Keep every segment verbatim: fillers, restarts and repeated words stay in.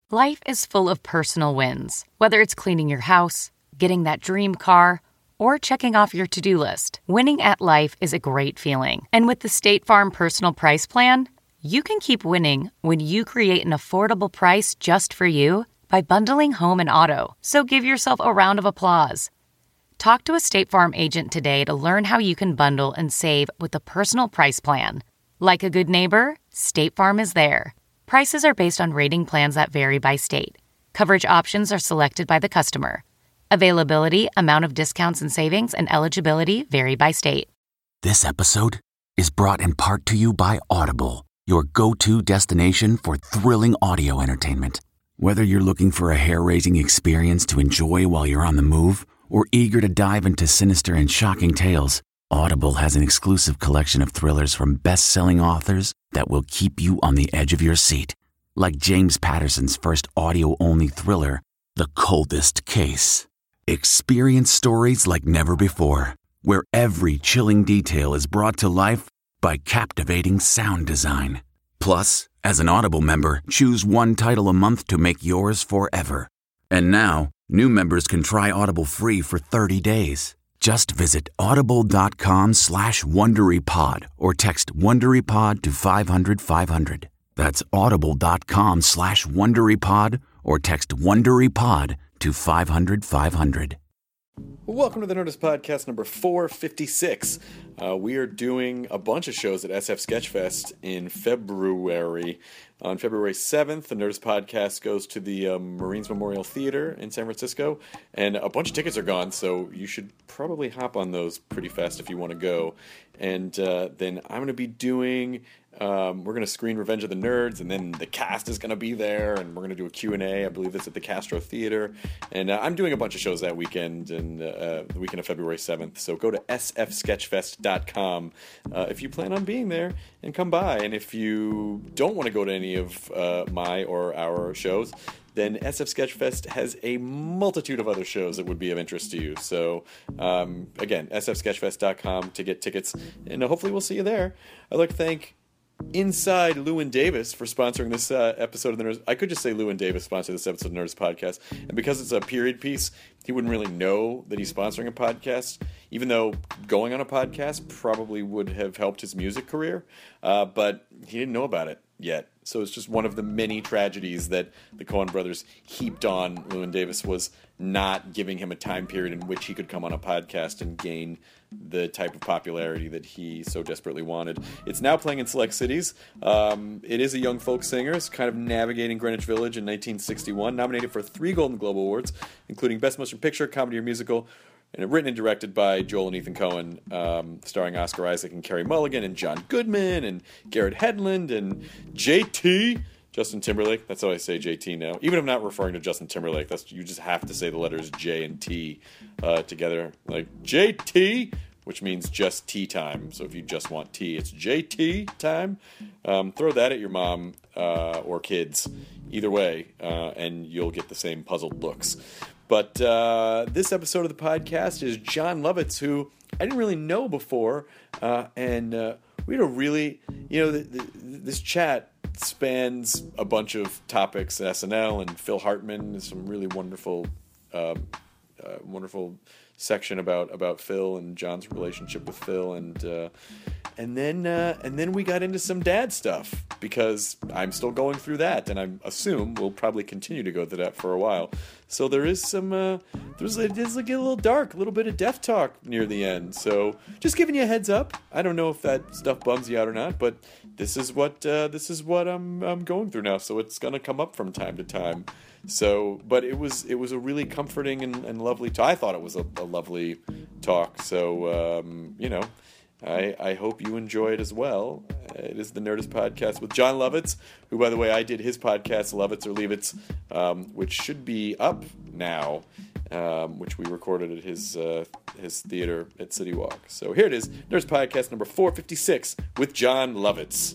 Life is full of personal wins, whether it's cleaning your house, getting that dream car, or checking off your to-do list. Winning at life is a great feeling. And with the State Farm Personal Price Plan, you can keep winning when you create an affordable price just for you by bundling home and auto. So give yourself a round of applause. Talk to a State Farm agent today to learn how you can bundle and save with the Personal Price Plan. Like a good neighbor, State Farm is there. Prices are based on rating plans that vary by state. Coverage options are selected by the customer. Availability, amount of discounts and savings, and eligibility vary by state. This episode is brought in part to you by Audible, your go-to destination for thrilling audio entertainment. Whether you're looking for a hair-raising experience to enjoy while you're on the move or eager to dive into sinister and shocking tales, Audible has an exclusive collection of thrillers from best-selling authors that will keep you on the edge of your seat. Like James Patterson's first audio-only thriller, The Coldest Case. Experience stories like never before, where every chilling detail is brought to life by captivating sound design. Plus, as an Audible member, choose one title a month to make yours forever. And now, new members can try Audible free for thirty days. Just visit audible.com slash WonderyPod or text WonderyPod to five hundred five hundred. That's audible.com slash WonderyPod or text WonderyPod to five hundred five hundred. Welcome to the Nerdist Podcast number four fifty-six. Uh, we are doing a bunch of shows at S F Sketchfest in February. On February seventh, the Nerdist Podcast goes to the um, Marines Memorial Theater in San Francisco, and a bunch of tickets are gone, so you should probably hop on those pretty fast if you want to go. And uh, then I'm going to be doing... Um, we're going to screen Revenge of the Nerds, and then the cast is going to be there, and we're going to do a Q and A. I believe it's at the Castro Theater. And uh, I'm doing a bunch of shows that weekend, and uh, the weekend of February seventh. So go to s f sketchfest dot com uh, if you plan on being there, and come by. And if you don't want to go to any of uh, my or our shows, then S F Sketchfest has a multitude of other shows that would be of interest to you. So, um, again, s f sketchfest dot com to get tickets, and uh, hopefully we'll see you there. I'd like to thank Inside Llewyn Davis for sponsoring this uh, episode of the Nerds. I could just say Llewyn Davis sponsored this episode of the Nerds Podcast, and because it's a period piece, he wouldn't really know that he's sponsoring a podcast, even though going on a podcast probably would have helped his music career, uh, but he didn't know about it yet. So it's just one of the many tragedies that the Coen brothers heaped on Llewyn Davis, was not giving him a time period in which he could come on a podcast and gain the type of popularity that he so desperately wanted. It's now playing in select cities. Um, it is a young folk singer. It's kind of navigating Greenwich Village in nineteen sixty-one. Nominated for three Golden Globe Awards, including Best Motion Picture, Comedy or Musical, and written and directed by Joel and Ethan Coen, um, starring Oscar Isaac and Carey Mulligan and John Goodman and Garrett Hedlund and J T, Justin Timberlake. That's how I say J T now. Even if I'm not referring to Justin Timberlake, that's you just have to say the letters J and T uh, together. Like J T, which means just tea time. So if you just want tea, it's J T time. Um, throw that at your mom uh, or kids. Either way, uh, and you'll get the same puzzled looks. But uh, this episode of the podcast is Jon Lovitz, who I didn't really know before. Uh, and uh, we had a really, you know, the, the, this chat spans a bunch of topics, S N L and Phil Hartman, some really wonderful, um, uh, wonderful section about, about Phil and John's relationship with Phil. And uh, and then uh, and then we got into some dad stuff, because I'm still going through that, and I assume we'll probably continue to go through that for a while. So there is some, uh, there's it does like get a little dark, a little bit of death talk near the end. So just giving you a heads up. I don't know if that stuff bums you out or not, but this is what uh, this is what I'm I'm going through now. So it's gonna come up from time to time. So, but it was it was a really comforting and, and lovely talk. I thought it was a, a lovely talk. So um, you know, I I hope you enjoy it as well. It is the Nerdist Podcast with Jon Lovitz, who, by the way, I did his podcast, Lovitz or Leavitz, um, which should be up now, um, which we recorded at his uh, his theater at City Walk. So here it is, Nerdist Podcast number four fifty-six with Jon Lovitz.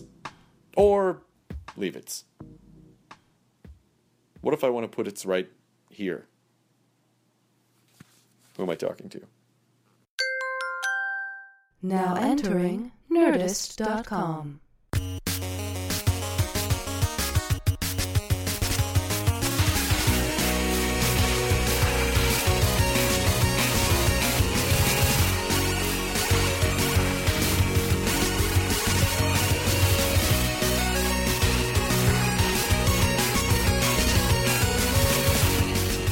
Or Leavitz. What if I want to put it's right here? Who am I talking to? Now entering Nerdist dot com.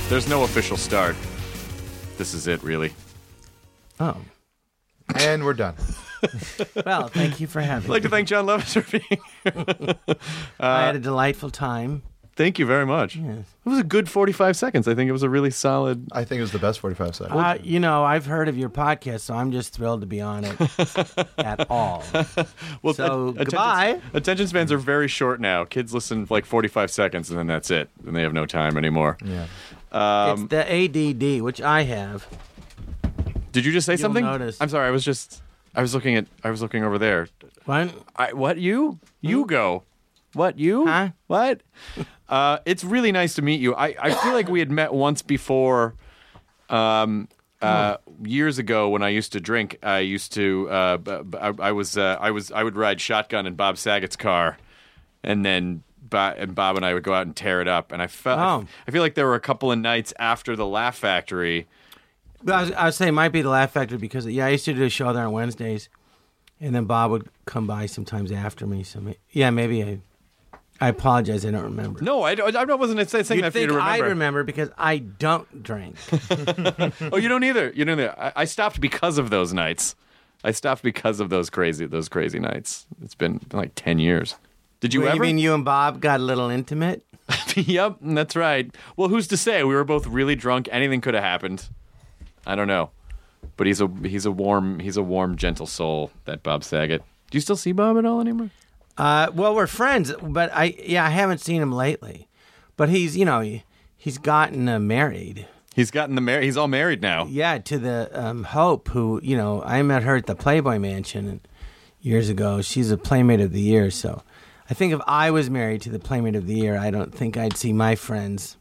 There's no official start. This is it, really. Oh. And we're done. Well, thank you for having I'd like me. to thank John Lovitz for being here. uh, I had a delightful time. Thank you very much. Yes. It was a good forty-five seconds. I think it was a really solid... I think it was the best forty-five seconds. Uh, you know, I've heard of your podcast, so I'm just thrilled to be on it at all. Well, So, attention- goodbye. Attention spans are very short now. Kids listen for like forty-five seconds, and then that's it. And they have no time anymore. yeah. Um, It's the A D D, which I have. did you just say You'll something? notice. I'm sorry. I was just... I was looking at... I was looking over there. What? I, what, you? You go. What, you? Huh? What? Uh, it's really nice to meet you. I, I feel like we had met once before, um, uh, years ago when I used to drink. I used to, uh, b- b- I, I was, uh, I was, I would ride shotgun in Bob Saget's car, and then Bob, and Bob and I would go out and tear it up. And I felt, Oh. I feel like there were a couple of nights after the Laugh Factory. I was, I was saying it might be the Laugh Factory because, yeah, I used to do a show there on Wednesdays, and then Bob would come by sometimes after me. So, may- yeah, maybe I... I apologize, I don't remember. No, I, don't- I wasn't saying You'd that for you think to I remember. remember because I don't drink. Oh, you don't either. You don't either. I, I stopped because of those nights. I stopped because of those crazy those crazy nights. It's been like ten years. Did you Well, ever? You mean you and Bob got a little intimate? Yep, that's right. Well, who's to say? We were both really drunk. Anything could have happened. I don't know. But he's a he's a warm he's a warm, gentle soul, that Bob Saget. Do you still see Bob at all anymore? Uh, well, we're friends, but I yeah I haven't seen him lately. But he's you know he, he's gotten uh, married. He's gotten the mar- he's all married now. Yeah, to the um, Hope, who you know I met her at the Playboy Mansion years ago. She's a Playmate of the Year, so I think if I was married to the Playmate of the Year, I don't think I'd see my friends.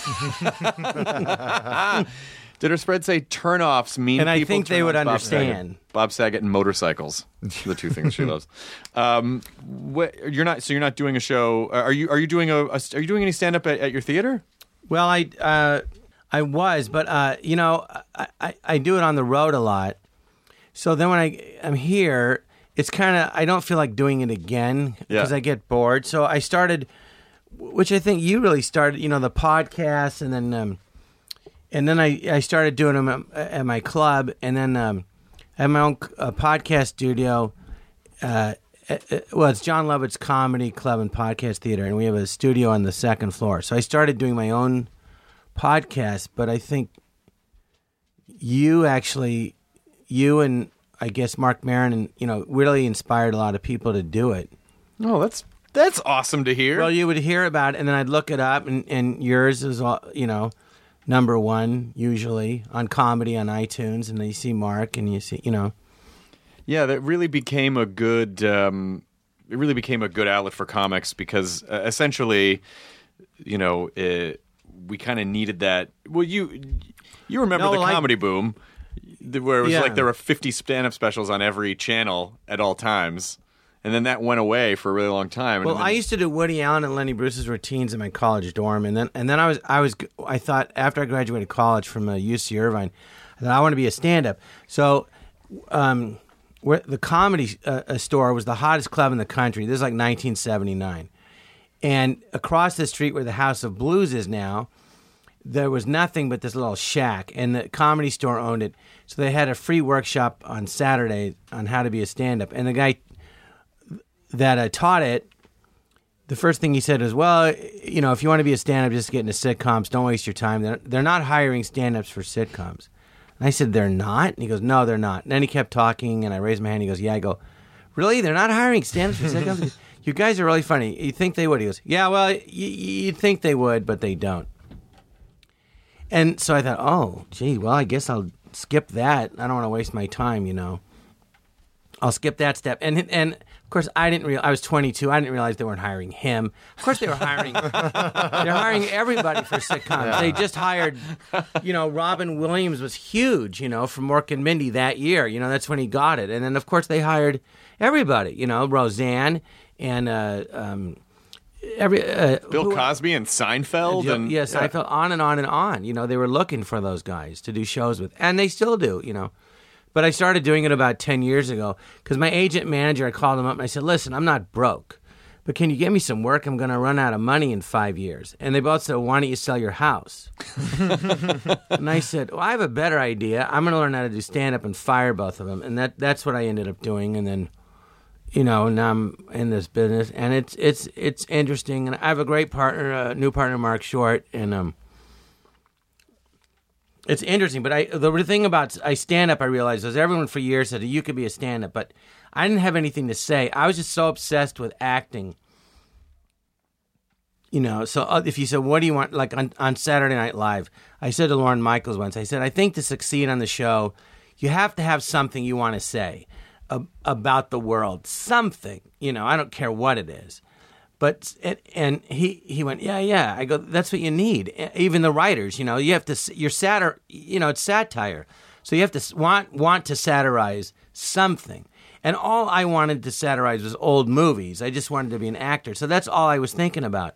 Did her spread say turnoffs mean And I people think they turn would off Bob understand. Saget? Bob Saget and motorcycles, the two things she loves. Um, what, you're not so you're not doing a show. Are you are you doing a, a are you doing any stand up at, at your theater? Well, I uh, I was, but uh, you know, I, I, I do it on the road a lot. So then when I am here, it's kind of I don't feel like doing it again because Yeah. I get bored. So I started, which I think you really started. You know, the podcast, and then um, and then I, I started doing them at, at my club, and then um, I have my own uh, podcast studio. Uh, uh, well, it's John Lovett's Comedy Club and Podcast Theater, and we have a studio on the second floor. So I started doing my own podcast, but I think you actually, you and I guess Mark Maron, and you know, really inspired a lot of people to do it. Oh, that's that's awesome to hear. Well, you would hear about it, and then I'd look it up, and, and yours is, all you know, number one usually on comedy on iTunes, and then you see Mark, and you see, you know. Yeah, that really became a good. Um, it really became a good outlet for comics because uh, essentially, you know, it, we kind of needed that. Well, you you remember No, the like- comedy boom, the- where it was Yeah. like there were fifty stand-up specials on every channel at all times, and then that went away for a really long time. Well, and then, I used to do Woody Allen and Lenny Bruce's routines in my college dorm, and then and then I was I was I thought after I graduated college from uh, U C Irvine, I thought I want to be a stand-up. So, um, where the Comedy uh, uh, Store was the hottest club in the country. This is like nineteen seventy-nine, and across the street where the House of Blues is now, there was nothing but this little shack, and the Comedy Store owned it. So they had a free workshop on Saturday on how to be a stand-up, and the guy that uh, taught it, the first thing he said was, well, you know, if you want to be a stand-up, just get into sitcoms. Don't waste your time. They're, they're not hiring stand-ups for sitcoms. And I said, they're not? And he goes, no, they're not. And then he kept talking, and I raised my hand. He goes, yeah. I go, really? They're not hiring stand-ups for sitcoms? You guys are really funny. You think they would? He goes, yeah, well, y- you'd think they would, but they don't. And so I thought, oh, gee, well, I guess I'll skip that. I don't want to waste my time, you know. I'll skip that step. And and of course, I didn't real. I was twenty-two. I didn't realize they weren't hiring him. Of course, they were hiring. They're hiring everybody for sitcoms. Yeah. They just hired, you know, Robin Williams was huge, you know, from Mork and Mindy that year. You know, that's when he got it. And then of course they hired everybody. You know, Roseanne and uh, um, every uh, Bill who, Cosby and Seinfeld Joe, and yes, yeah. Seinfeld, on and on and on. You know, they were looking for those guys to do shows with, and they still do. You know. But I started doing it about ten years ago because my agent manager, I called him up and I said, listen, I'm not broke, but can you get me some work? I'm going to run out of money in five years. And they both said, why don't you sell your house? And I said, well, I have a better idea. I'm going to learn how to do stand-up and fire both of them. And that that's what I ended up doing. And then, you know, now I'm in this business. And it's it's it's interesting. And I have a great partner, a new partner, Mark Short. And um, it's interesting. But I the thing about I stand-up, I realized, was everyone for years said, you could be a stand-up. But I didn't have anything to say. I was just so obsessed with acting. You know, so if you said, what do you want, like on, on Saturday Night Live, I said to Lorne Michaels once, I said, I think to succeed on the show, you have to have something you want to say ab- about the world. Something, you know, I don't care what it is. But, it, and he, he went, yeah, yeah. I go, that's what you need. Even the writers, you know, you have to, you're satir, you know, it's satire. So you have to want, want to satirize something. And all I wanted to satirize was old movies. I just wanted to be an actor. So that's all I was thinking about.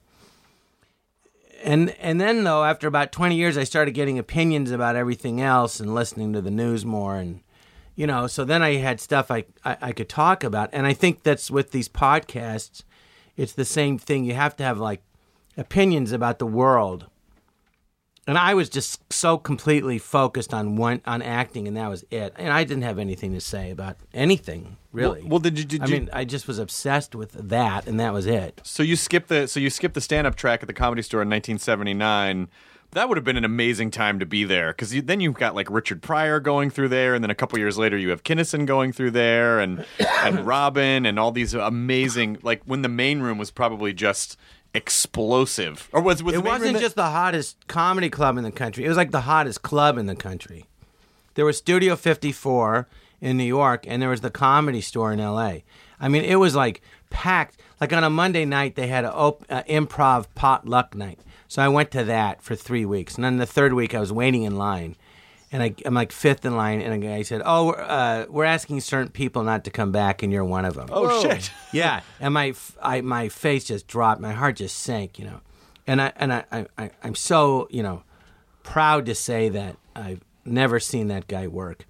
And and then, though, after about twenty years, I started getting opinions about everything else and listening to the news more. And, you know, so then I had stuff I, I, I could talk about. And I think that's with these podcasts, it's the same thing. You have to have, like, opinions about the world. And I was just so completely focused on one on acting, and that was it. And I didn't have anything to say about anything, really. Well, well did you? Did I you... mean, I just was obsessed with that, and that was it. So you skipped the so you skipped the stand-up track at the Comedy Store in nineteen seventy-nine. That would have been an amazing time to be there, because then you've got like Richard Pryor going through there, and then a couple years later you have Kinison going through there, and and Robin, and all these amazing, like when the main room was probably just explosive. Or was, was it the main wasn't room that... just the hottest comedy club in the country. It was like the hottest club in the country. There was Studio fifty-four in New York, and there was the Comedy Store in L A. I mean, it was like packed. Like on a Monday night, they had an op- uh, improv potluck night. So I went to that for three weeks. And then the third week, I was waiting in line. And I, I'm like fifth in line, and a guy said, oh, we're, uh, we're asking certain people not to come back, and you're one of them. Oh, Whoa. Shit. Yeah, and my I, my face just dropped. My heart just sank, you know. And, I, and I, I, I, I'm so, you know, proud to say that I've never seen that guy work.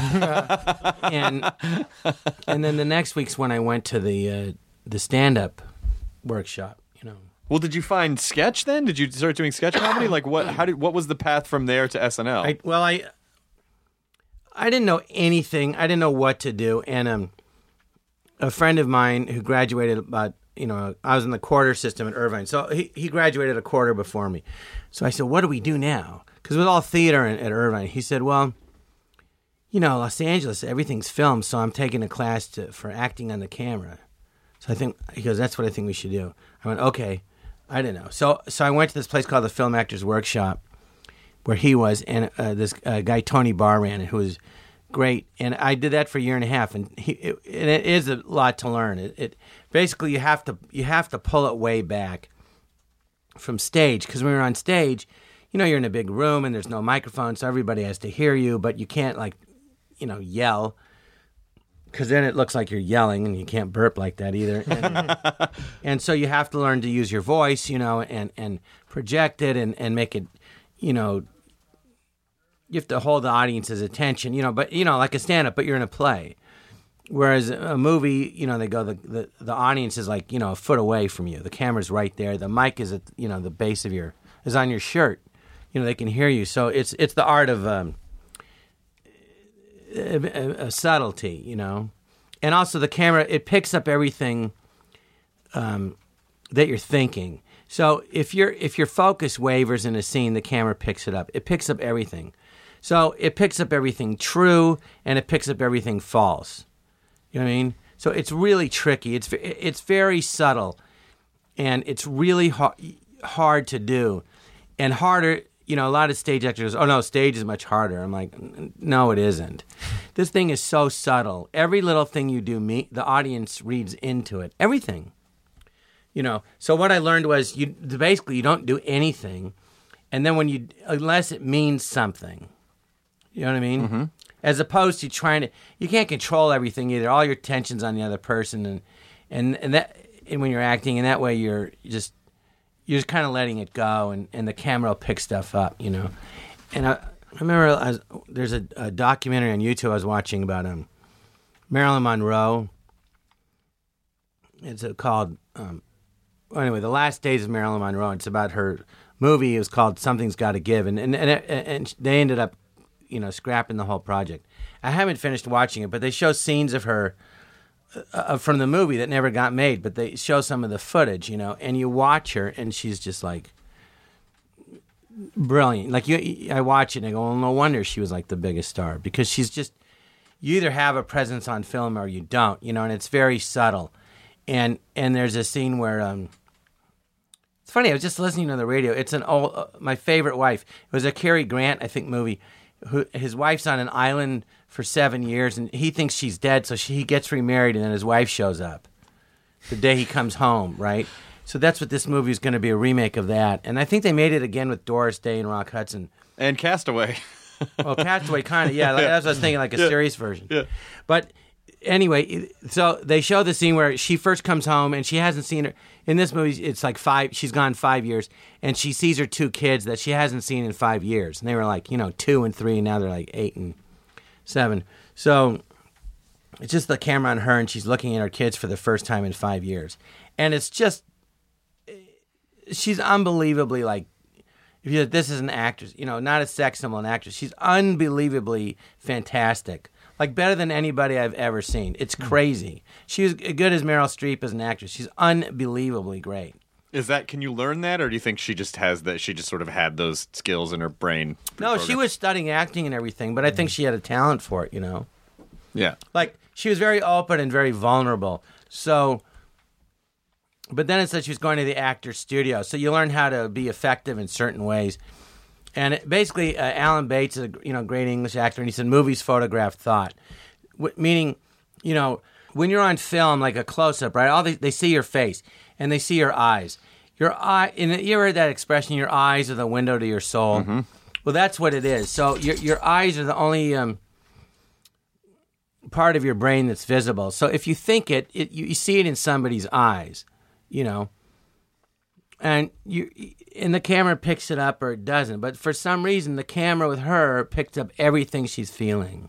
and and then the next week's when I went to the uh, the stand-up workshop, you know. Well, did you find sketch then? Did you start doing sketch comedy? Like what? How did? What was the path from there to S N L? I, well, I I didn't know anything. I didn't know what to do. And um, a friend of mine who graduated about, you know, I was in the quarter system at Irvine, so he he graduated a quarter before me. So I said, "What do we do now?" Because it was all theater at Irvine. He said, "Well, you know, Los Angeles, everything's filmed, so I'm taking a class to, for acting on the camera." So I think he goes, "That's what I think we should do." I went, "Okay." I didn't know. So so I went to this place called the Film Actors Workshop where he was, and uh, this uh, guy, Tony Barr, ran it, who was great. And I did that for a year and a half, and, he, it, and it is a lot to learn. It, it basically, you have to you have to pull it way back from stage, because when you're on stage, you know, you're in a big room, and there's no microphone, so everybody has to hear you, but you can't, like, you know, yell. Because then it looks like you're yelling, and you can't burp like that either. And, and so you have to learn to use your voice, you know, and, and project it and, and make it, you know, you have to hold the audience's attention, you know, but, you know, like a stand-up, but you're in a play. Whereas a movie, you know, they go, the, the, the audience is like, you know, a foot away from you. The camera's right there. The mic is at, you know, the base of your, is on your shirt. You know, they can hear you. So it's it's the art of... Um, A, a subtlety, you know, and also the camera, it picks up everything um, that you're thinking. So if your if your focus wavers in a scene, the camera picks it up. It picks up everything. So it picks up everything true, and it picks up everything false. You know what I mean? So it's really tricky. It's it's very subtle, and it's really hard hard to do, and harder. You know, a lot of stage actors, oh, no, stage is much harder. I'm like, no, it isn't. This thing is so subtle. Every little thing you do, me, the audience reads into it. Everything. You know, so what I learned was you basically you don't do anything, and then when you, unless it means something. You know what I mean? Mm-hmm. As opposed to trying to, you can't control everything either. All your tension's on the other person, and and, and that, and when you're acting, and that way you're just, you're just kind of letting it go, and, and the camera will pick stuff up, you know. And I, I remember I was, there's a, a documentary on YouTube I was watching about um, Marilyn Monroe. It's uh, called um, anyway, The Last Days of Marilyn Monroe. It's about her movie. It was called Something's Gotta Give. And, and, and, and they ended up, you know, scrapping the whole project. I haven't finished watching it, but they show scenes of her uh, from the movie that never got made, but they show some of the footage, you know, and you watch her, and she's just like brilliant. Like, you, I watch it, and I go, well, no wonder she was like the biggest star, because she's just, you either have a presence on film or you don't, you know, and it's very subtle. And and there's a scene where, um, it's funny, I was just listening to the radio. It's an old, uh, my favorite wife. It was a Cary Grant, I think, movie. Who, his wife's on an island for seven years, and he thinks she's dead, so she, he gets remarried, and then his wife shows up the day he comes home, right? So that's what this movie is going to be, a remake of that. And I think they made it again with Doris Day and Rock Hudson. And Castaway. Well, Castaway, kind of, yeah. Like, that's what I was thinking, like a yeah. serious version. Yeah. But anyway, so they show the scene where she first comes home, and she hasn't seen her. In this movie, it's like five, she's gone five years, and she sees her two kids that she hasn't seen in five years. And they were like, you know, two and three, and now they're like eight and seven. So it's just the camera on her, and she's looking at her kids for the first time in five years. And it's just, she's unbelievably like, if you this is an actress, you know, not a sex symbol, an actress. She's unbelievably fantastic. Like, better than anybody I've ever seen. It's crazy. She was good as Meryl Streep as an actress. She's unbelievably great. Is that, can you learn that, or do you think she just has that, she just sort of had those skills in her brain? No, she was studying acting and everything, but I think she had a talent for it, you know? Yeah. Like, she was very open and very vulnerable. So, but then it said she was going to the actor's studio. So you learn how to be effective in certain ways. And it, basically, uh, Alan Bates is a you know great English actor, and he said movies photograph thought, w- meaning, you know, when you're on film, like a close-up, right? All they, they see your face, and they see your eyes. Your eye, and you ever heard that expression? Your eyes are the window to your soul. Mm-hmm. Well, that's what it is. So your your eyes are the only um, part of your brain that's visible. So if you think it, it you, you see it in somebody's eyes, you know. And you, and the camera picks it up or it doesn't. But for some reason, the camera with her picked up everything she's feeling.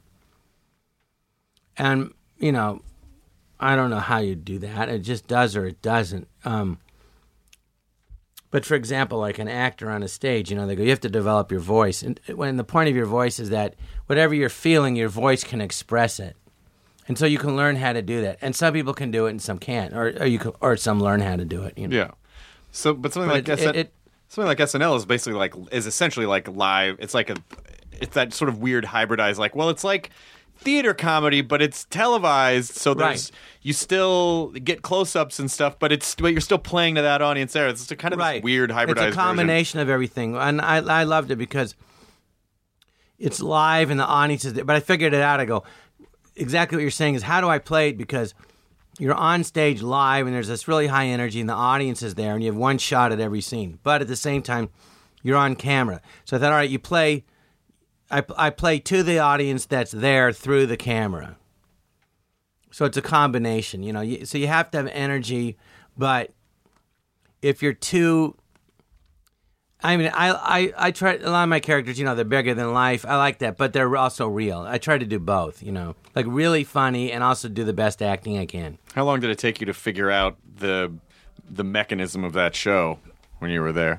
And, you know, I don't know how you do that. It just does or it doesn't. Um, but for example, like an actor on a stage, you know, they go, you have to develop your voice. And when the point of your voice is that whatever you're feeling, your voice can express it. And so you can learn how to do that. And some people can do it and some can't. Or, or, you can, or some learn how to do it, you know. Yeah. So, but something But like it- S N- it- it- something like S N L is basically like is essentially like live. It's like a, it's that sort of weird hybridized. Like, well, it's like theater comedy, but it's televised. So there's Right. you still get close-ups and stuff, but it's but you're still playing to that audience there. It's just kind of Right. this weird hybridized. It's a version. combination of everything, and I I loved it because it's live and the audience is there. But I figured it out. I go, exactly what you're saying is how do I play it, because you're on stage live and there's this really high energy and the audience is there and you have one shot at every scene. But at the same time, you're on camera. So I thought, all right, you play. I I play to the audience that's there through the camera. So it's a combination, you know. You, so you have to have energy, but if you're too, I mean, I, I, I try, a lot of my characters, you know, they're bigger than life. I like that, but they're also real. I try to do both, you know, like really funny and also do the best acting I can. How long did it take you to figure out the the mechanism of that show when you were there?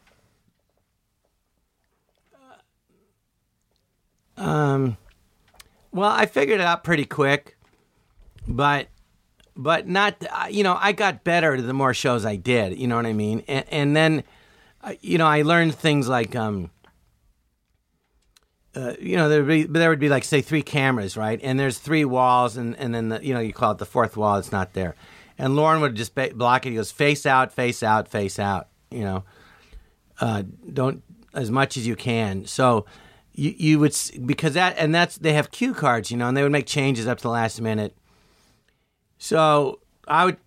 Um, well, I figured it out pretty quick, but, but not, you know, I got better the more shows I did, you know what I mean? And, and then, uh, you know, I learned things like, um, uh, you know, there would be, there would be like, say, three cameras, right? And there's three walls, and, and then, the, you know, you call it the fourth wall, it's not there. And Lauren would just ba- block it. He goes, face out, face out, face out, you know. Uh, don't, as much as you can. So you you would, because that, and that's, they have cue cards, you know, and they would make changes up to the last minute. So I would,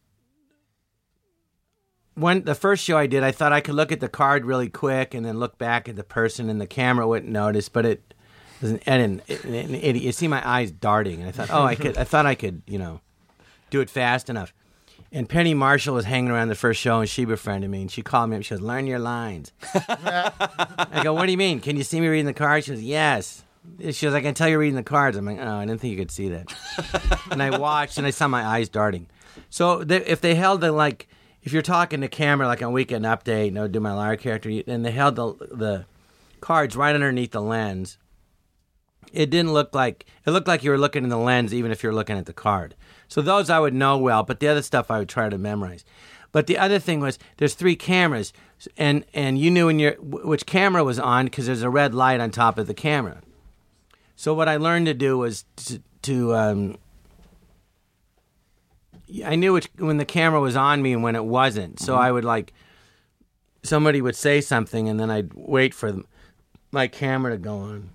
when the first show I did, I thought I could look at the card really quick and then look back at the person and the camera wouldn't notice, but it doesn't, I didn't, it, it, it, you see my eyes darting, and I thought, oh, I could, I thought I could, you know, do it fast enough. And Penny Marshall was hanging around the first show, and she befriended me, and she called me up. She goes, learn your lines. I go, what do you mean? Can you see me reading the cards? She goes, yes. She goes, I can tell you're reading the cards. I'm like, oh, I didn't think you could see that. And I watched, and I saw my eyes darting. So they, if they held the, like, if you're talking to camera like on Weekend Update, you know, do my liar character, and they held the the cards right underneath the lens. It didn't look like it looked like you were looking in the lens, even if you're looking at the card. So those I would know well, but the other stuff I would try to memorize. But the other thing was there's three cameras, and and you knew in your which camera was on because there's a red light on top of the camera. So what I learned to do was to, to um, I knew which when the camera was on me and when it wasn't. So mm-hmm. I would like somebody would say something, and then I'd wait for them, my camera to go on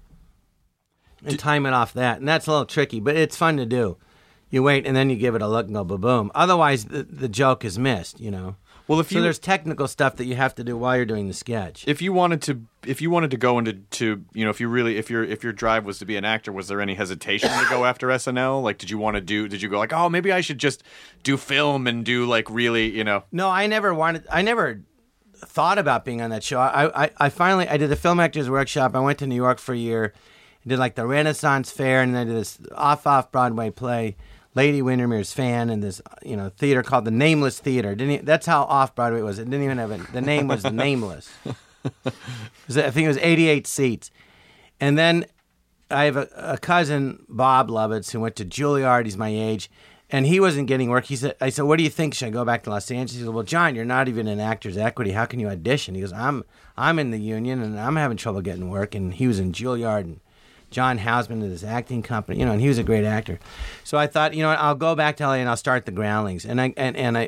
and time it off that. And that's a little tricky, but it's fun to do. You wait, and then you give it a look and go ba-boom. Otherwise, the, the joke is missed, you know. Well, if so you, there's technical stuff that you have to do while you're doing the sketch. If you wanted to, if you wanted to go into, to, you know, if you really, if your if your drive was to be an actor, was there any hesitation to go after S N L? Like, did you want to do? Did you go like, oh, maybe I should just do film and do like really, you know? No, I never wanted. I never thought about being on that show. I I, I finally I did the Film Actors Workshop. I went to New York for a year, did like the Renaissance Fair, and then I did this off off Broadway play. Lady Windermere's Fan, and this, you know, theater called the Nameless Theater. Didn't even, that's how off Broadway it was. It didn't even have it. The name was Nameless. It was, I think it was eighty-eight seats. And then I have a, a cousin, Bob Lovitz, who went to Juilliard. He's my age, and he wasn't getting work. He said, "I said, what do you think? Should I go back to Los Angeles?" He said, "Well, John, you're not even in Actors Equity. How can you audition?" He goes, "I'm I'm in the union, and I'm having trouble getting work." And he was in Juilliard, and John Houseman did his acting company, you know, and he was a great actor. So I thought, you know what, I'll go back to L A and I'll start the Groundlings. And I and, and I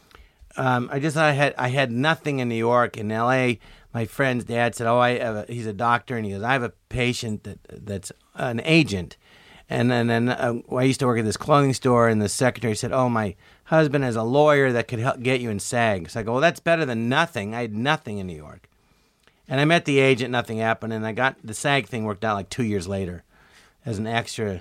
um, I just thought I had I had nothing in New York. In L A, my friend's dad said, "Oh, I have a, he's a doctor," and he goes, "I have a patient that that's an agent." And then, and then uh, I used to work at this clothing store, and the secretary said, "Oh, my husband is a lawyer that could help get you in SAG." So I go, "Well, that's better than nothing." I had nothing in New York. And I met the agent, nothing happened, and I got the SAG thing worked out like two years later as an extra.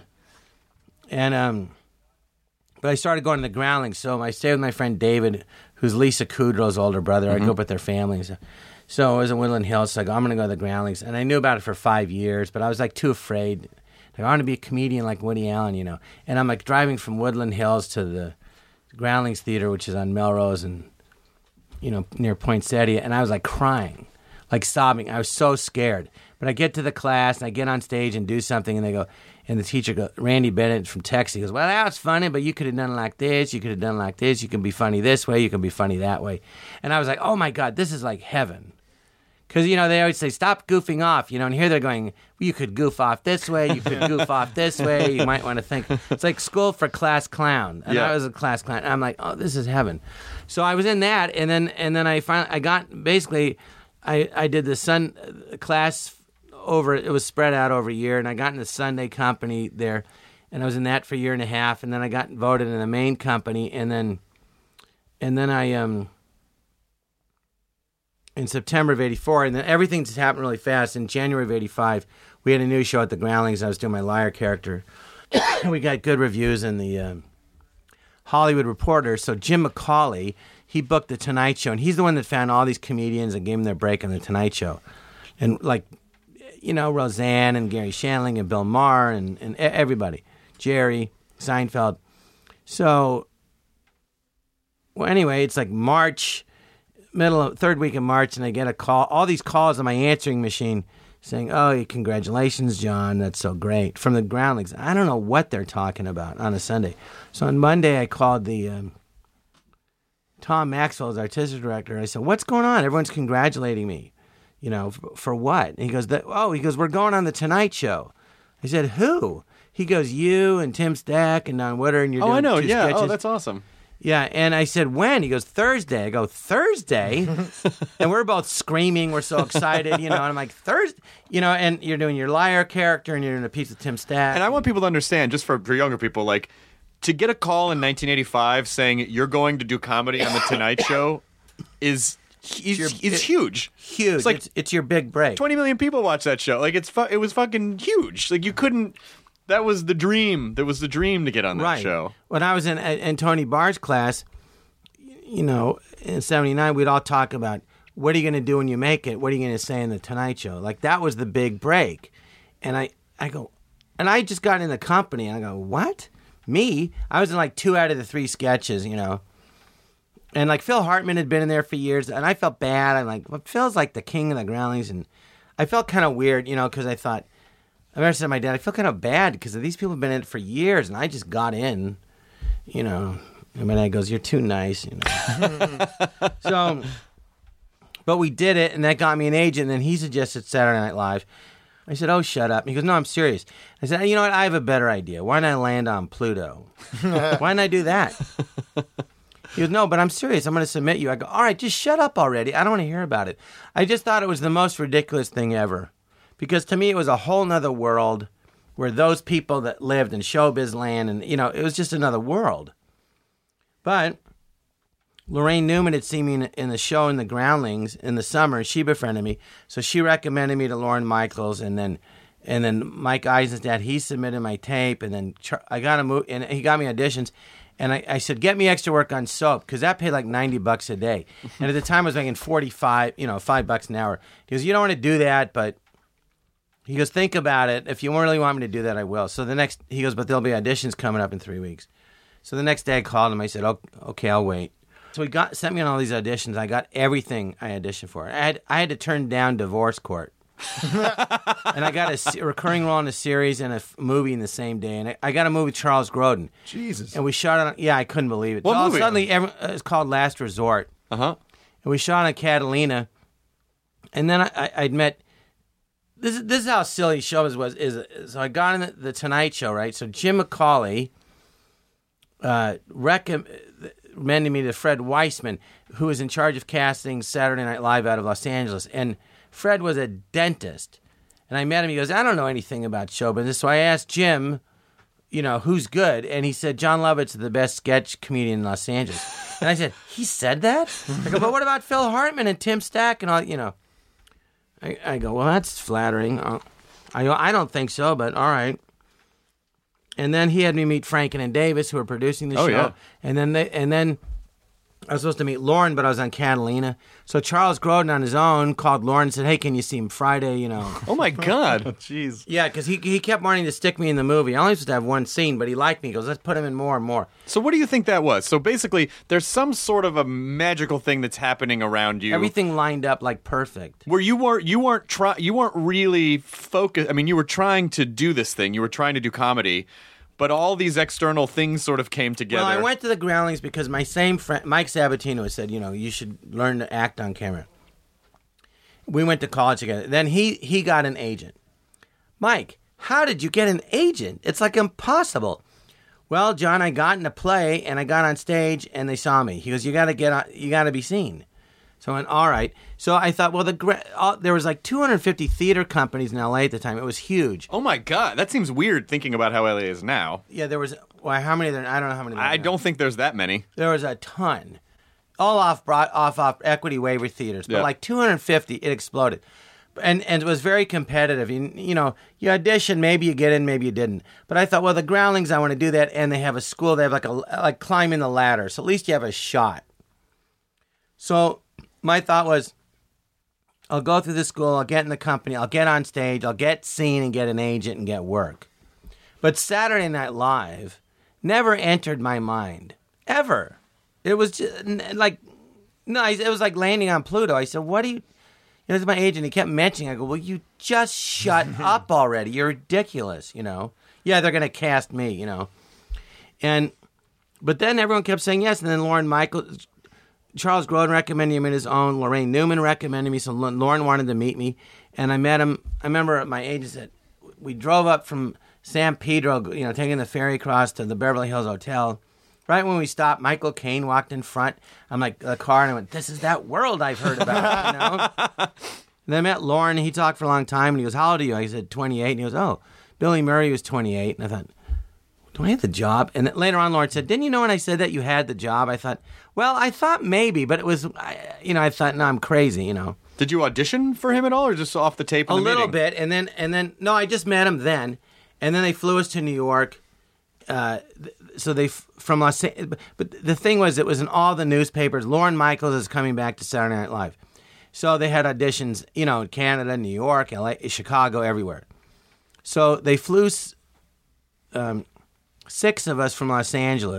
And um, but I started going to the Groundlings, so I stayed with my friend David, who's Lisa Kudrow's older brother. Mm-hmm. I grew up with their family. So, so I was in Woodland Hills, so I go, I'm going to go to the Groundlings. And I knew about it for five years, but I was like too afraid. Like, I want to be a comedian like Woody Allen, you know. And I'm like driving from Woodland Hills to the Groundlings Theater, which is on Melrose and, you know, near Poinsettia, and I was like crying. Like sobbing. I was so scared. But I get to the class, and I get on stage and do something, and they go, and the teacher goes, Randy Bennett from Texas, he goes, "Well, that was funny, but you could have done it like this, you could have done it like this, you can be funny this way, you can be funny that way." And I was like, oh my God, this is like heaven. Because, you know, they always say, stop goofing off, you know, and here they're going, well, you could goof off this way, you could goof off this way, you might want to think. It's like school for class clown. And yeah. I was a class clown. And I'm like, oh, this is heaven. So I was in that, and then and then I finally, I got, basically, I, I did the Sun class over, it was spread out over a year, and I got in the Sunday company there, and I was in that for a year and a half, and then I got voted in the main company, and then, and then I, um, in September of eighty-four, and then everything just happened really fast. In January of eighty-five, we had a new show at the Groundlings. I was doing my liar character. We got good reviews in the um, Hollywood Reporter, so Jim McCauley, he booked The Tonight Show, and he's the one that found all these comedians and gave them their break on The Tonight Show. And, like, you know, Roseanne and Gary Shandling and Bill Maher and, and everybody. Jerry, Seinfeld. So, well, anyway, it's like March, middle of, third week of March, and I get a call, all these calls on my answering machine saying, "Oh, congratulations, John, that's so great," from the Groundlings. I don't know what they're talking about on a Sunday. So on Monday, I called the... Um, Tom Maxwell is artistic director. I said, "What's going on? Everyone's congratulating me, you know, for, for what?" And he goes, "Oh, he goes, we're going on the Tonight Show." I said, "Who?" He goes, "You and Tim Stack and Don Witter, and you're oh, doing I know, two yeah, sketches." Oh, that's awesome. Yeah, and I said, "When?" He goes, "Thursday." I go, "Thursday?" And we're both screaming. We're so excited, you know. And I'm like, "Thursday?" You know, and you're doing your liar character, and you're doing a piece with Tim Stack. And I want people to understand, just for, for younger people, like, to get a call in nineteen eighty-five saying you're going to do comedy on The Tonight Show is is, your, is huge. Huge. It's like it's, it's your big break. twenty million people watch that show. Like, it's fu- it was fucking huge. Like, you couldn't... That was the dream. That was the dream to get on that right. show. When I was in, in Tony Barr's class, you know, in seventy-nine, we'd all talk about, what are you going to do when you make it? What are you going to say in The Tonight Show? Like, that was the big break. And I, I go... And I just got in the company, and I go, what? Me? I was in like two out of the three sketches, you know. And like Phil Hartman had been in there for years, and I felt bad. I'm like, well, Phil's like the king of the Groundlings, and I felt kind of weird, you know, because I thought, I remember saying to my dad, I feel kind of bad because these people have been in it for years, and I just got in, you know. And my dad goes, "You're too nice," you know. So, but we did it, and that got me an agent. And then he suggested Saturday Night Live. I said, "Oh, shut up." He goes, "No, I'm serious." I said, "You know what? I have a better idea. Why not land on Pluto? Why not do that?" He goes, "No, but I'm serious. I'm going to submit you." I go, "All right, just shut up already. I don't want to hear about it." I just thought it was the most ridiculous thing ever. Because to me, it was a whole nother world where those people that lived in showbiz land, and, you know, it was just another world. But Lorraine Newman had seen me in, in the show in the Groundlings in the summer. She befriended me. So she recommended me to Lorne Michaels, and then and then Mike Eisenstadt, he submitted my tape, and then Char- I got a move, and he got me auditions. And I, I said, get me extra work on soap, because that paid like ninety bucks a day. And at the time, I was making forty-five, you know, five bucks an hour. He goes, "You don't want to do that, but," he goes, "think about it. If you really want me to do that, I will." So the next, he goes, "But there'll be auditions coming up in three weeks. So the next day I called him. I said, "Oh, okay, I'll wait." So he got sent me on all these auditions. I got everything I auditioned for. I had I had to turn down Divorce Court. And I got a, a recurring role in a series and a f- movie in the same day. And I, I got a movie with Charles Grodin. Jesus. And we shot it on, yeah, I couldn't believe it. What so all movie? Suddenly, every, uh, it's called Last Resort. Uh-huh. And we shot on Catalina. And then I, I, I'd met, this is, this is how silly Showbiz was. Is, is So I got in the, the Tonight Show, right? So Jim McCauley uh, recommended me to Fred Weissman, who was in charge of casting Saturday Night Live out of Los Angeles. And Fred was a dentist. And I met him. He goes, "I don't know anything about show business." So I asked Jim, you know, who's good? And he said, "John Lovitz is the best sketch comedian in Los Angeles." And I said, "He said that?" I go, "But what about Phil Hartman and Tim Stack and all, you know?" I, I go, "Well, that's flattering." Uh, I go, "I don't think so, but all right." And then he had me meet Franken and Davis, who were producing the Oh, show. yeah. And then they, and then I was supposed to meet Lorne, but I was on Catalina. So Charles Grodin on his own called Lorne and said, "Hey, can you see him Friday?" You know. Oh my God. Jeez. Yeah, because he he kept wanting to stick me in the movie. I only supposed to have one scene, but he liked me. He goes, "Let's put him in more and more." So what do you think that was? So basically, there's some sort of a magical thing that's happening around you. Everything lined up like perfect. Where you weren't, you weren't try, you weren't really focused. I mean, you were trying to do this thing. You were trying to do comedy, but all these external things sort of came together. Well, I went to the Groundlings because my same friend, Mike Sabatino, said, you know, you should learn to act on camera. We went to college together. Then he he got an agent. "Mike, how did you get an agent? It's like impossible." "Well, John, I got in a play and I got on stage and they saw me." He goes, "You got to get on, you got to be seen." So I went, "All right." So I thought, well, the gra- all, there was like two hundred fifty theater companies in L A at the time. It was huge. Oh my God, that seems weird thinking about how L A is now. Yeah, there was. Well, how many there? I don't know how many. There are I now. don't think there's that many. There was a ton, all off brought off off equity waiver theaters, but Yeah. like two hundred fifty, it exploded, and and it was very competitive. You, you know, you audition, maybe you get in, maybe you didn't. But I thought, well, the Groundlings, I want to do that, and they have a school. They have like a like climbing the ladder, so at least you have a shot. So my thought was, I'll go through the school, I'll get in the company, I'll get on stage, I'll get seen and get an agent and get work. But Saturday Night Live never entered my mind, ever. It was just like, no, it was like landing on Pluto. I said, "What do you," you know, this is my agent, he kept mentioning, I go, "Well, you just shut up already. You're ridiculous, you know. Yeah, they're going to cast me, you know." And, but then everyone kept saying yes, and then Lorne Michaels, Charles Grodin recommended him in his own. Lorraine Newman recommended me, so Lorne wanted to meet me, and I met him. I remember my agent said, we drove up from San Pedro, you know, taking the ferry across to the Beverly Hills Hotel. Right when we stopped, Michael Caine walked in front. I'm like, the car, and I went, "This is that world I've heard about," you know? And then I met Lorne, he talked for a long time, and he goes, "How old are you?" I said, twenty-eight, and he goes, "Oh, Billy Murray was twenty-eight," and I thought, do I have the job? And then later on, Lorne said, "Didn't you know when I said that you had the job?" I thought, well, I thought maybe, but it was, I, you know, I thought, no, I'm crazy, you know. Did you audition for him at all, or just off the tape? A in the little meeting? bit, and then, and then, no, I just met him then, and then they flew us to New York. Uh, th- so they f- from Los Angeles, but the thing was, it was in all the newspapers. Lorne Michaels is coming back to Saturday Night Live, so they had auditions, you know, in Canada, New York, L A, Chicago, everywhere. So they flew um, six of us from Los Angeles.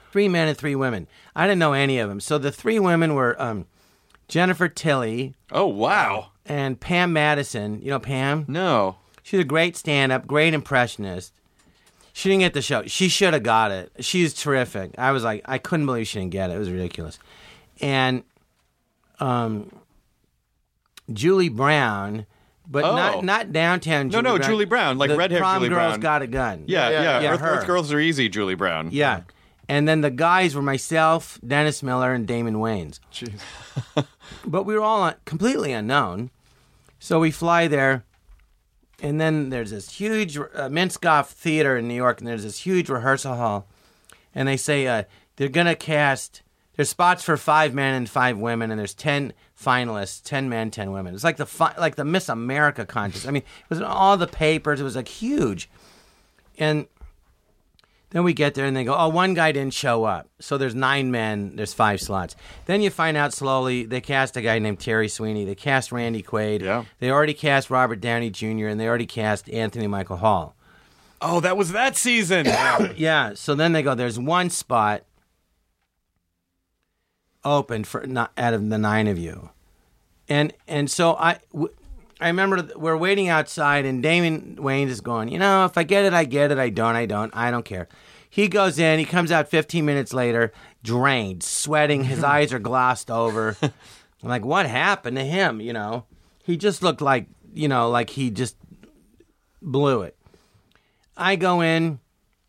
Three men and three women. I didn't know any of them. So the three women were um, Jennifer Tilly Oh, wow. and Pam Madison. You know Pam? No. She's a great stand-up, great impressionist. She didn't get the show. She should have got it. She's terrific. I was like, I couldn't believe she didn't get it. It was ridiculous. And um, Julie Brown, but Oh. not not downtown No, Julie no, Brown. Julie Brown, like the red-haired prom Julie girls Brown. got a gun. Yeah, yeah. Yeah, yeah, Earth, her. Earth Girls Are Easy, Julie Brown. Yeah. And then the guys were myself, Dennis Miller, and Damon Wayans. Jeez. But we were all un- completely unknown. So we fly there, and then there's this huge uh, Minskoff Theater in New York, and there's this huge rehearsal hall. And they say uh, they're going to cast, there's spots for five men and five women, and there's ten finalists, ten men, ten women. It's like the fi- like the Miss America contest. I mean, it was in all the papers. It was like huge. And then we get there and they go, oh, one guy didn't show up. So there's nine men, there's five slots. Then you find out slowly they cast a guy named Terry Sweeney. They cast Randy Quaid. Yeah. They already cast Robert Downey Junior and they already cast Anthony Michael Hall. Oh, that was that season. Yeah. So then they go, there's one spot open for not out of the nine of you. And and so I, w- I remember th- we're waiting outside, and Damon Wayans is going, you know, if I get it, I get it. I don't, I don't. I don't care. He goes in. He comes out fifteen minutes later, drained, sweating. His eyes are glossed over. I'm like, what happened to him? You know, he just looked like, you know, like he just blew it. I go in.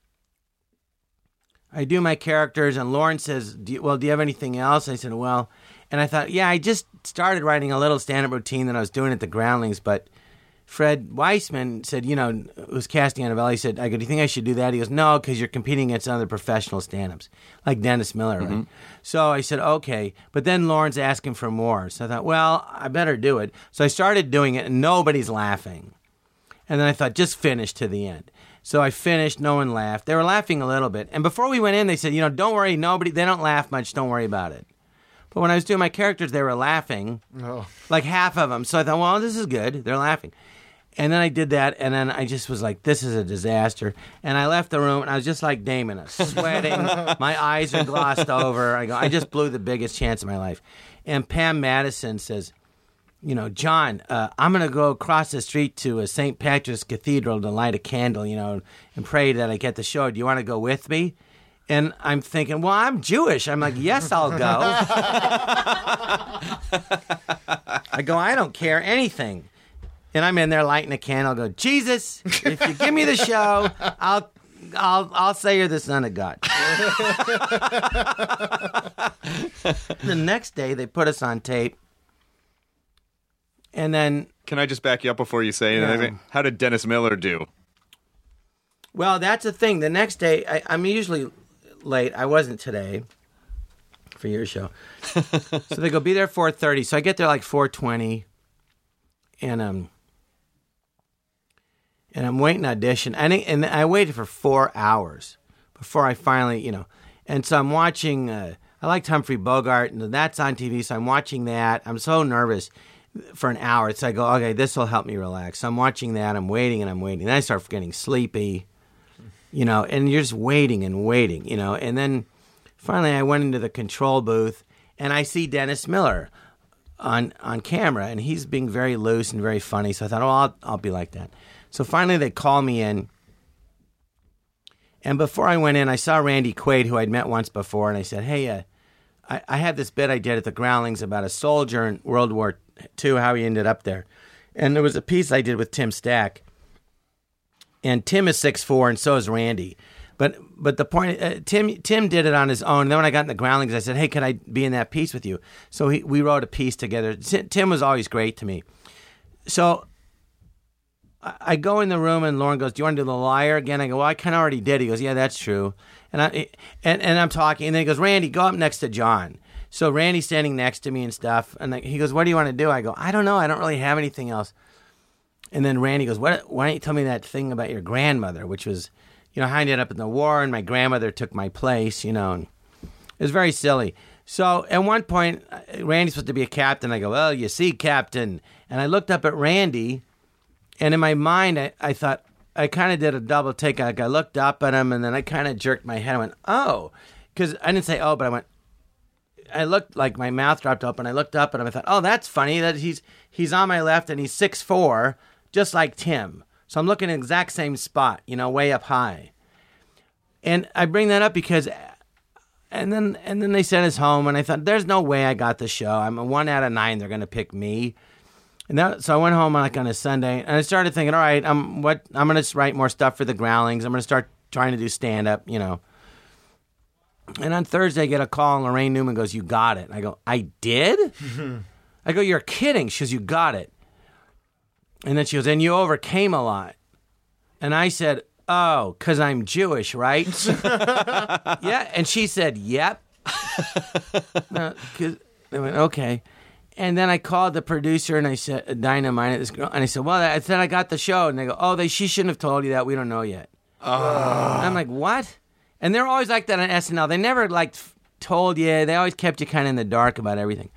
I do my characters, and Lauren says, do you, well, do you have anything else? I said, well, and I thought, yeah, I just started writing a little stand-up routine that I was doing at the Groundlings, but Fred Weissman said, you know, who's casting Annabelle, he said, I go, do you think I should do that? He goes, no, because you're competing against other professional stand-ups, like Dennis Miller, right? Mm-hmm. So I said, okay, but then Lauren's asking for more, so I thought, well, I better do it. So I started doing it, and nobody's laughing. And then I thought, just finish to the end. So I finished. No one laughed. They were laughing a little bit. And before we went in, they said, you know, don't worry. Nobody, they don't laugh much. Don't worry about it. But when I was doing my characters, they were laughing. Oh. Like half of them. So I thought, well, this is good. They're laughing. And then I did that. And then I just was like, this is a disaster. And I left the room. And I was just like Damon, sweating. My eyes are glossed over. I go, I just blew the biggest chance of my life. And Pam Madison says, you know, John, uh, I'm going to go across the street to a Saint Patrick's Cathedral to light a candle, you know, and pray that I get the show. Do you want to go with me? And I'm thinking, well, I'm Jewish. I'm like, yes, I'll go. I go, I don't care anything. And I'm in there lighting a candle. I go, Jesus, if you give me the show, I'll I'll I'll say you're the son of God. The next day, they put us on tape. And then, Can I just back you up before you say anything? No. How did Dennis Miller do? well, that's the thing. The next day, I, I'm usually late. I wasn't today for your show. So they go, be there four thirty. So I get there like four twenty. And um, and I'm waiting to audition. And I, and I waited for four hours before I finally, you know. And so I'm watching, uh, I liked Humphrey Bogart, and that's on T V. So I'm watching that. I'm so nervous for an hour. So I go, okay, this will help me relax. So I'm watching that. I'm waiting and I'm waiting. Then I start getting sleepy, you know, and you're just waiting and waiting, you know. And then finally I went into the control booth and I see Dennis Miller on on camera, and he's being very loose and very funny. So I thought, oh, I'll, I'll be like that. So finally they call me in. And before I went in, I saw Randy Quaid, who I'd met once before, and I said, hey, uh, I, I had this bit I did at the Groundlings about a soldier in World War Two, how he ended up there. And there was a piece I did with Tim Stack. And Tim is six foot four, and so is Randy. But but the point, uh, Tim Tim did it on his own. And then when I got in the Groundlings, I said, hey, can I be in that piece with you? So he, we wrote a piece together. Tim was always great to me. So I, I go in the room, and Lauren goes, do you want to do The Liar again? I go, well, I kind of already did. He goes, yeah, that's true. And, I, and, and I'm talking, and then he goes, Randy, go up next to John. So Randy's standing next to me and stuff. And he goes, what do you want to do? I go, I don't know. I don't really have anything else. And then Randy goes, what, why don't you tell me that thing about your grandmother, which was, you know, how I ended up in the war and my grandmother took my place, you know. And it was very silly. So at one point, Randy's supposed to be a captain. I go, well, you see, Captain. And I looked up at Randy, and in my mind, I, I thought, I kind of did a double take. Like I looked up at him, and then I kind of jerked my head. I went, oh, because I didn't say oh, but I went. I looked like my mouth dropped open. I looked up and I thought, oh, that's funny that he's he's on my left and he's six foot four, just like Tim. So I'm looking at the exact same spot, you know, way up high. And I bring that up because, and then and then they sent us home, and I thought, there's no way I got the show. I'm a one out of nine. They're gonna pick me. And that, so I went home like on a Sunday, and I started thinking, all right, I'm what I'm gonna write more stuff for the Growlings. I'm gonna start trying to do stand up, you know. And on Thursday, I get a call, and Lorraine Newman goes, you got it. And I go, I did? I go, you're kidding. She goes, you got it. And then she goes, and you overcame a lot. And I said, oh, because I'm Jewish, right? Yeah. And she said, yep. uh, 'cause, I went, okay. And then I called the producer, and I said, Dinah Minot, this girl, and I said, well, I said I got the show. And they go, oh, they she shouldn't have told you that. We don't know yet. Oh. I'm like, what? And they're always like that on S N L. They never like told you. They always kept you kind of in the dark about everything.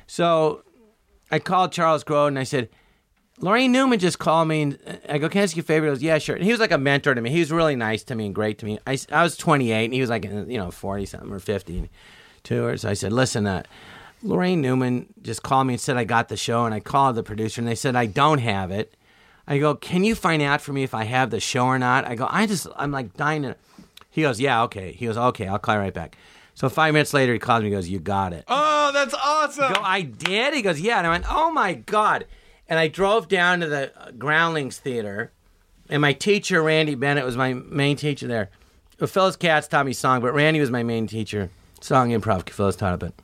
So I called Charles Grodin and I said, Lorraine Newman just called me. And I go, can I ask you a favor? He goes, yeah, sure. And he was like a mentor to me. He was really nice to me and great to me. I, I was twenty-eight and he was like, you know, forty-something or fifty-two. So I said, listen, uh, Lorraine Newman just called me and said I got the show. And I called the producer and they said, I don't have it. I go, can you find out for me if I have the show or not? I go, I just, I'm like dying to... He goes, yeah, okay. He goes, okay, I'll call you right back. So five minutes later, he calls me and goes, you got it. Oh, that's awesome. I go, I did? He goes, yeah. And I went, oh, my God. And I drove down to the Groundlings Theater, and my teacher, Randy Bennett, was my main teacher there. Well, Phyllis Katz taught me song, but Randy was my main teacher. Song improv, Phyllis taught it, but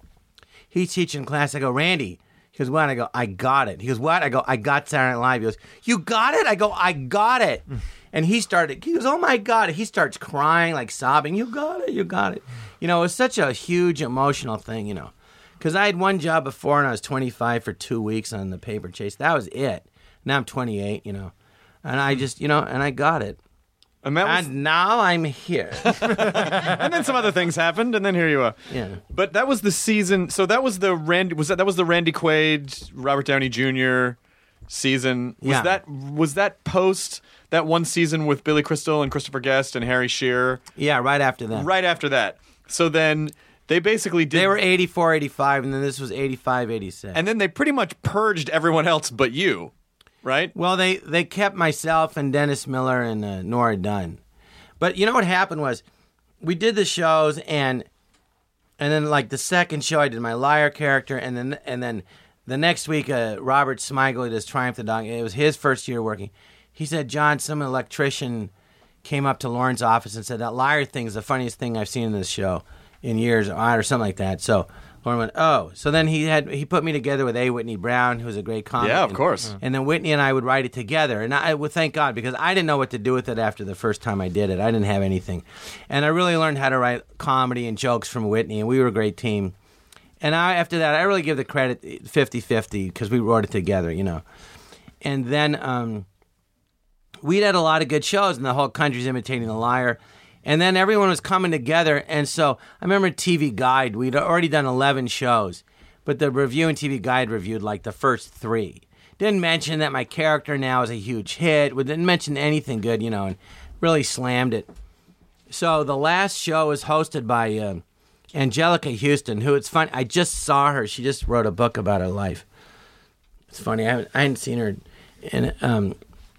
he's teaching class. I go, Randy. He goes, what? I go, I got it. He goes, what? I go, I got Saturday Night Live. He goes, you got it? I go, I got it. And he started, he goes, oh my God. He starts crying, like sobbing. You got it, you got it. You know, it was such a huge emotional thing, you know. Because I had one job before and I was twenty-five for two weeks on the Paper Chase. That was it. Now I'm twenty-eight, you know. And I just, you know, and I got it. And, that was... and now I'm here. And then some other things happened, and then here you are. Yeah. But that was the season, so that was the Randy, was that, that was the Randy Quaid, Robert Downey Junior season. Was Yeah. that, was that post... That one season with Billy Crystal and Christopher Guest and Harry Shearer. Yeah, right after that. Right after that. So then they basically did... They were eighty-four, eighty-five, and then this was eighty-five, eighty-six. And then they pretty much purged everyone else but you, right? Well, they, they kept myself and Dennis Miller and uh, Nora Dunn. But you know what happened was we did the shows, and and then like the second show I did my liar character, and then and then the next week uh, Robert Smigel does Triumph the Dog. It was his first year working. He said, John, some electrician came up to Lauren's office and said, that liar thing is the funniest thing I've seen in this show in years, or something like that. So Lauren went, oh. So then he had he put me together with A. Whitney Brown, who's a great comic. Yeah, of and, course. And then Whitney and I would write it together. And I would thank God, because I didn't know what to do with it after the first time I did it. I didn't have anything. And I really learned how to write comedy and jokes from Whitney, and we were a great team. And I, after that, I really give the credit fifty-fifty, because we wrote it together, you know. And then... um we'd had a lot of good shows, and the whole country's imitating The Liar. And then everyone was coming together. And so I remember T V Guide, we'd already done eleven shows, but the Review and T V Guide reviewed like the first three. Didn't mention that my character now is a huge hit. We didn't mention anything good, you know, and really slammed it. So the last show was hosted by uh, Angelica Houston, who, it's funny, I just saw her. She just wrote a book about her life. It's funny, I haven't, I hadn't seen her. And um,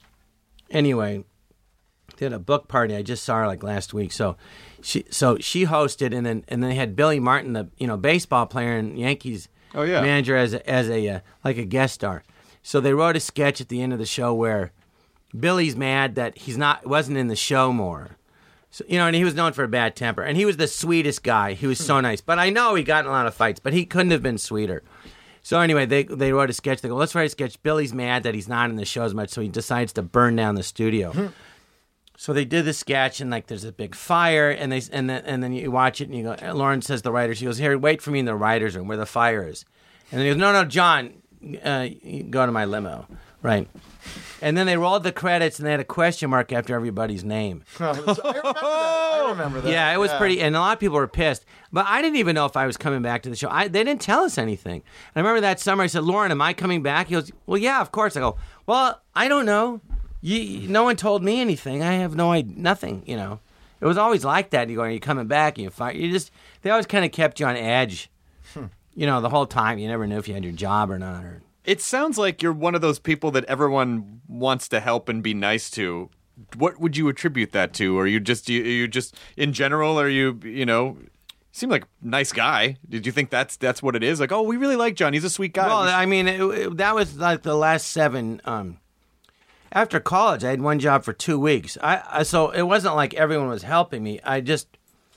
anyway, did a book party. I just saw her like last week. So she so she hosted, and then and then they had Billy Martin, the you know baseball player and Yankees oh, yeah. manager, as a, as a uh, like a guest star. So they wrote a sketch at the end of the show where Billy's mad that he's not wasn't in the show more. So, you know, and he was known for a bad temper, and he was the sweetest guy. He was so nice, but I know he got in a lot of fights, but he couldn't have been sweeter. So anyway, they they wrote a sketch. They go, let's write a sketch. Billy's mad that he's not in the show as much, so he decides to burn down the studio. So they did the sketch, and like there's a big fire, and they and then and then you watch it, and you go. Lauren says to the writer, she goes, "Here, wait for me in the writers' room where the fire is." And then he goes, "No, no, John, uh, you go to my limo, right?" And then they rolled the credits, and they had a question mark after everybody's name. I remember that. I remember that. Yeah, it was yeah. pretty, and a lot of people were pissed. But I didn't even know if I was coming back to the show. I, they didn't tell us anything. And I remember that summer, I said, "Lauren, am I coming back?" He goes, "Well, yeah, of course." I go, "Well, I don't know. You, no one told me anything. I have no idea, nothing, you know." It was always like that. You go, are you coming back? And you fight. You just they always kind of kept you on edge. Hmm. You know, the whole time. You never knew if you had your job or not. Or it sounds like you're one of those people that everyone wants to help and be nice to. What would you attribute that to? Are you just you, you just in general? Are you you know? Seem like a nice guy. Did you think that's that's what it is? Like, oh, we really like John. He's a sweet guy. Well, I mean, it, it, that was like the last seven. Um, after college, I had one job for two weeks. I, I so it wasn't like everyone was helping me. I just,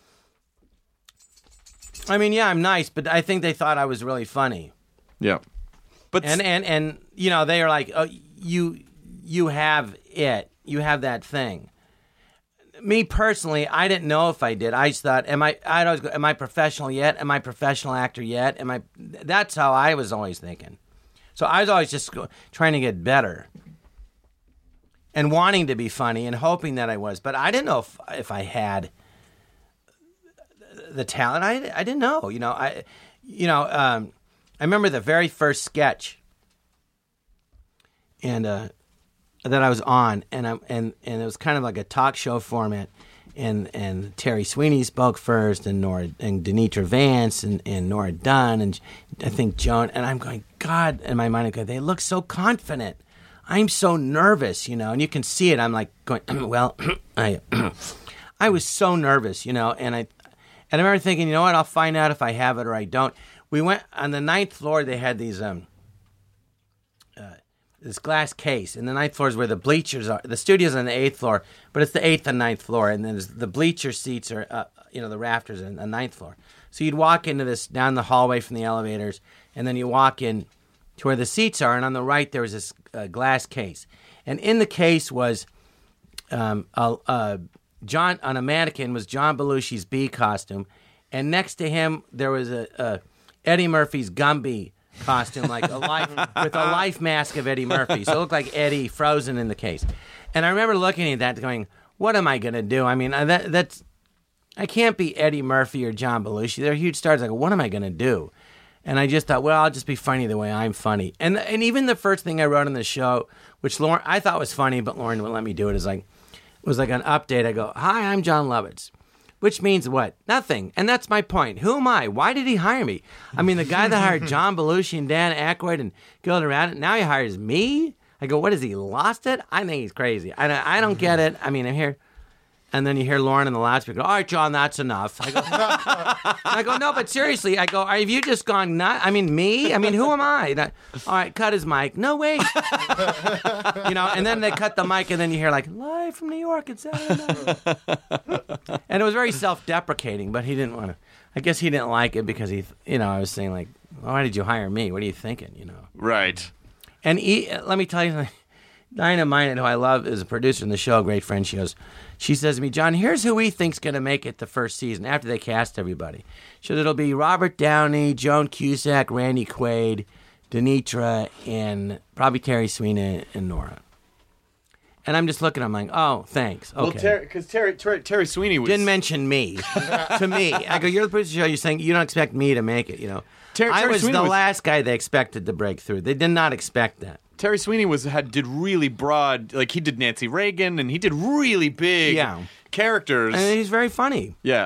I mean, yeah, I'm nice, but I think they thought I was really funny. Yeah, but and and and you know, they are like, oh, you you have it, you have that thing. Me personally, I didn't know if I did. I just thought, am I? I'd always go, am I professional yet? Am I a professional actor yet? Am I? That's how I was always thinking. So I was always just go, trying to get better, and wanting to be funny, and hoping that I was. But I didn't know if if I had the talent. I I didn't know. You know, I, you know, um, I remember the very first sketch, and. Uh, that I was on, and I, and and it was kind of like a talk show format, and and Terry Sweeney spoke first, and Nora and Denitra Vance, and, and Nora Dunn, and I think Joan, and I'm going, God, in my mind, I go, they look so confident. I'm so nervous, you know, and you can see it. I'm like going, well, I I was so nervous, you know, and I and I remember thinking, you know what, I'll find out if I have it or I don't. We went on the ninth floor. They had these um. this glass case, and the ninth floor is where the bleachers are. The studio's on the eighth floor, but it's the eighth and ninth floor, and then the bleacher seats are, uh, you know, the rafters are on the ninth floor. So you'd walk into this, down the hallway from the elevators, and then you walk in to where the seats are, and on the right there was this uh, glass case. And in the case was, um, a, a John, on a mannequin was John Belushi's bee costume, and next to him there was a, a Eddie Murphy's Gumby costume, like a life with a life mask of Eddie Murphy. So it looked like Eddie frozen in the case. And I remember looking at that going, what am I going to do? I mean, that that's I can't be Eddie Murphy or John Belushi. They're huge stars. I go, what am I going to do? And I just thought, well, I'll just be funny the way I'm funny. And and even the first thing I wrote on the show, which Lauren I thought was funny, but Lauren wouldn't let me do it, is like it was like an update. I go, hi, I'm John Lovitz. Which means what? Nothing. And that's my point. Who am I? Why did he hire me? I mean, the guy that hired John Belushi and Dan Aykroyd and Gilda Radin, now he hires me? I go, what, has he lost it? I think he's crazy. I, I don't get it. I mean, I'm here. And then you hear Lauren in the loudspeaker go, all right, John, that's enough. I go, I go no, but seriously, I go, have you just gone nuts? I mean, me? I mean, who am I? I all right, cut his mic. No, wait. You know, and then they cut the mic, and then you hear, like, live from New York, it's Saturday night. And it was very self-deprecating, but he didn't want to. I guess he didn't like it because he, you know, I was saying, like, why did you hire me? What are you thinking, you know? Right. And he, let me tell you something. Dinah Minot, who I love, is a producer in the show, a great friend. She goes, she says to me, John, here's who we think's going to make it the first season after they cast everybody. She said it'll be Robert Downey, Joan Cusack, Randy Quaid, Denitra, and probably Terry Sweeney and Nora. And I'm just looking, I'm like, oh, thanks. Okay. Well, because Terry, Terry, Terry Sweeney was... Didn't mention me. To me. I go, you're the producer of the show, you're saying you don't expect me to make it, you know. Terry, I Terry was Sweeney the was... last guy they expected to break through. They did not expect that. Terry Sweeney was had did really broad, like he did Nancy Reagan, and he did really big yeah. characters. And he's very funny. Yeah.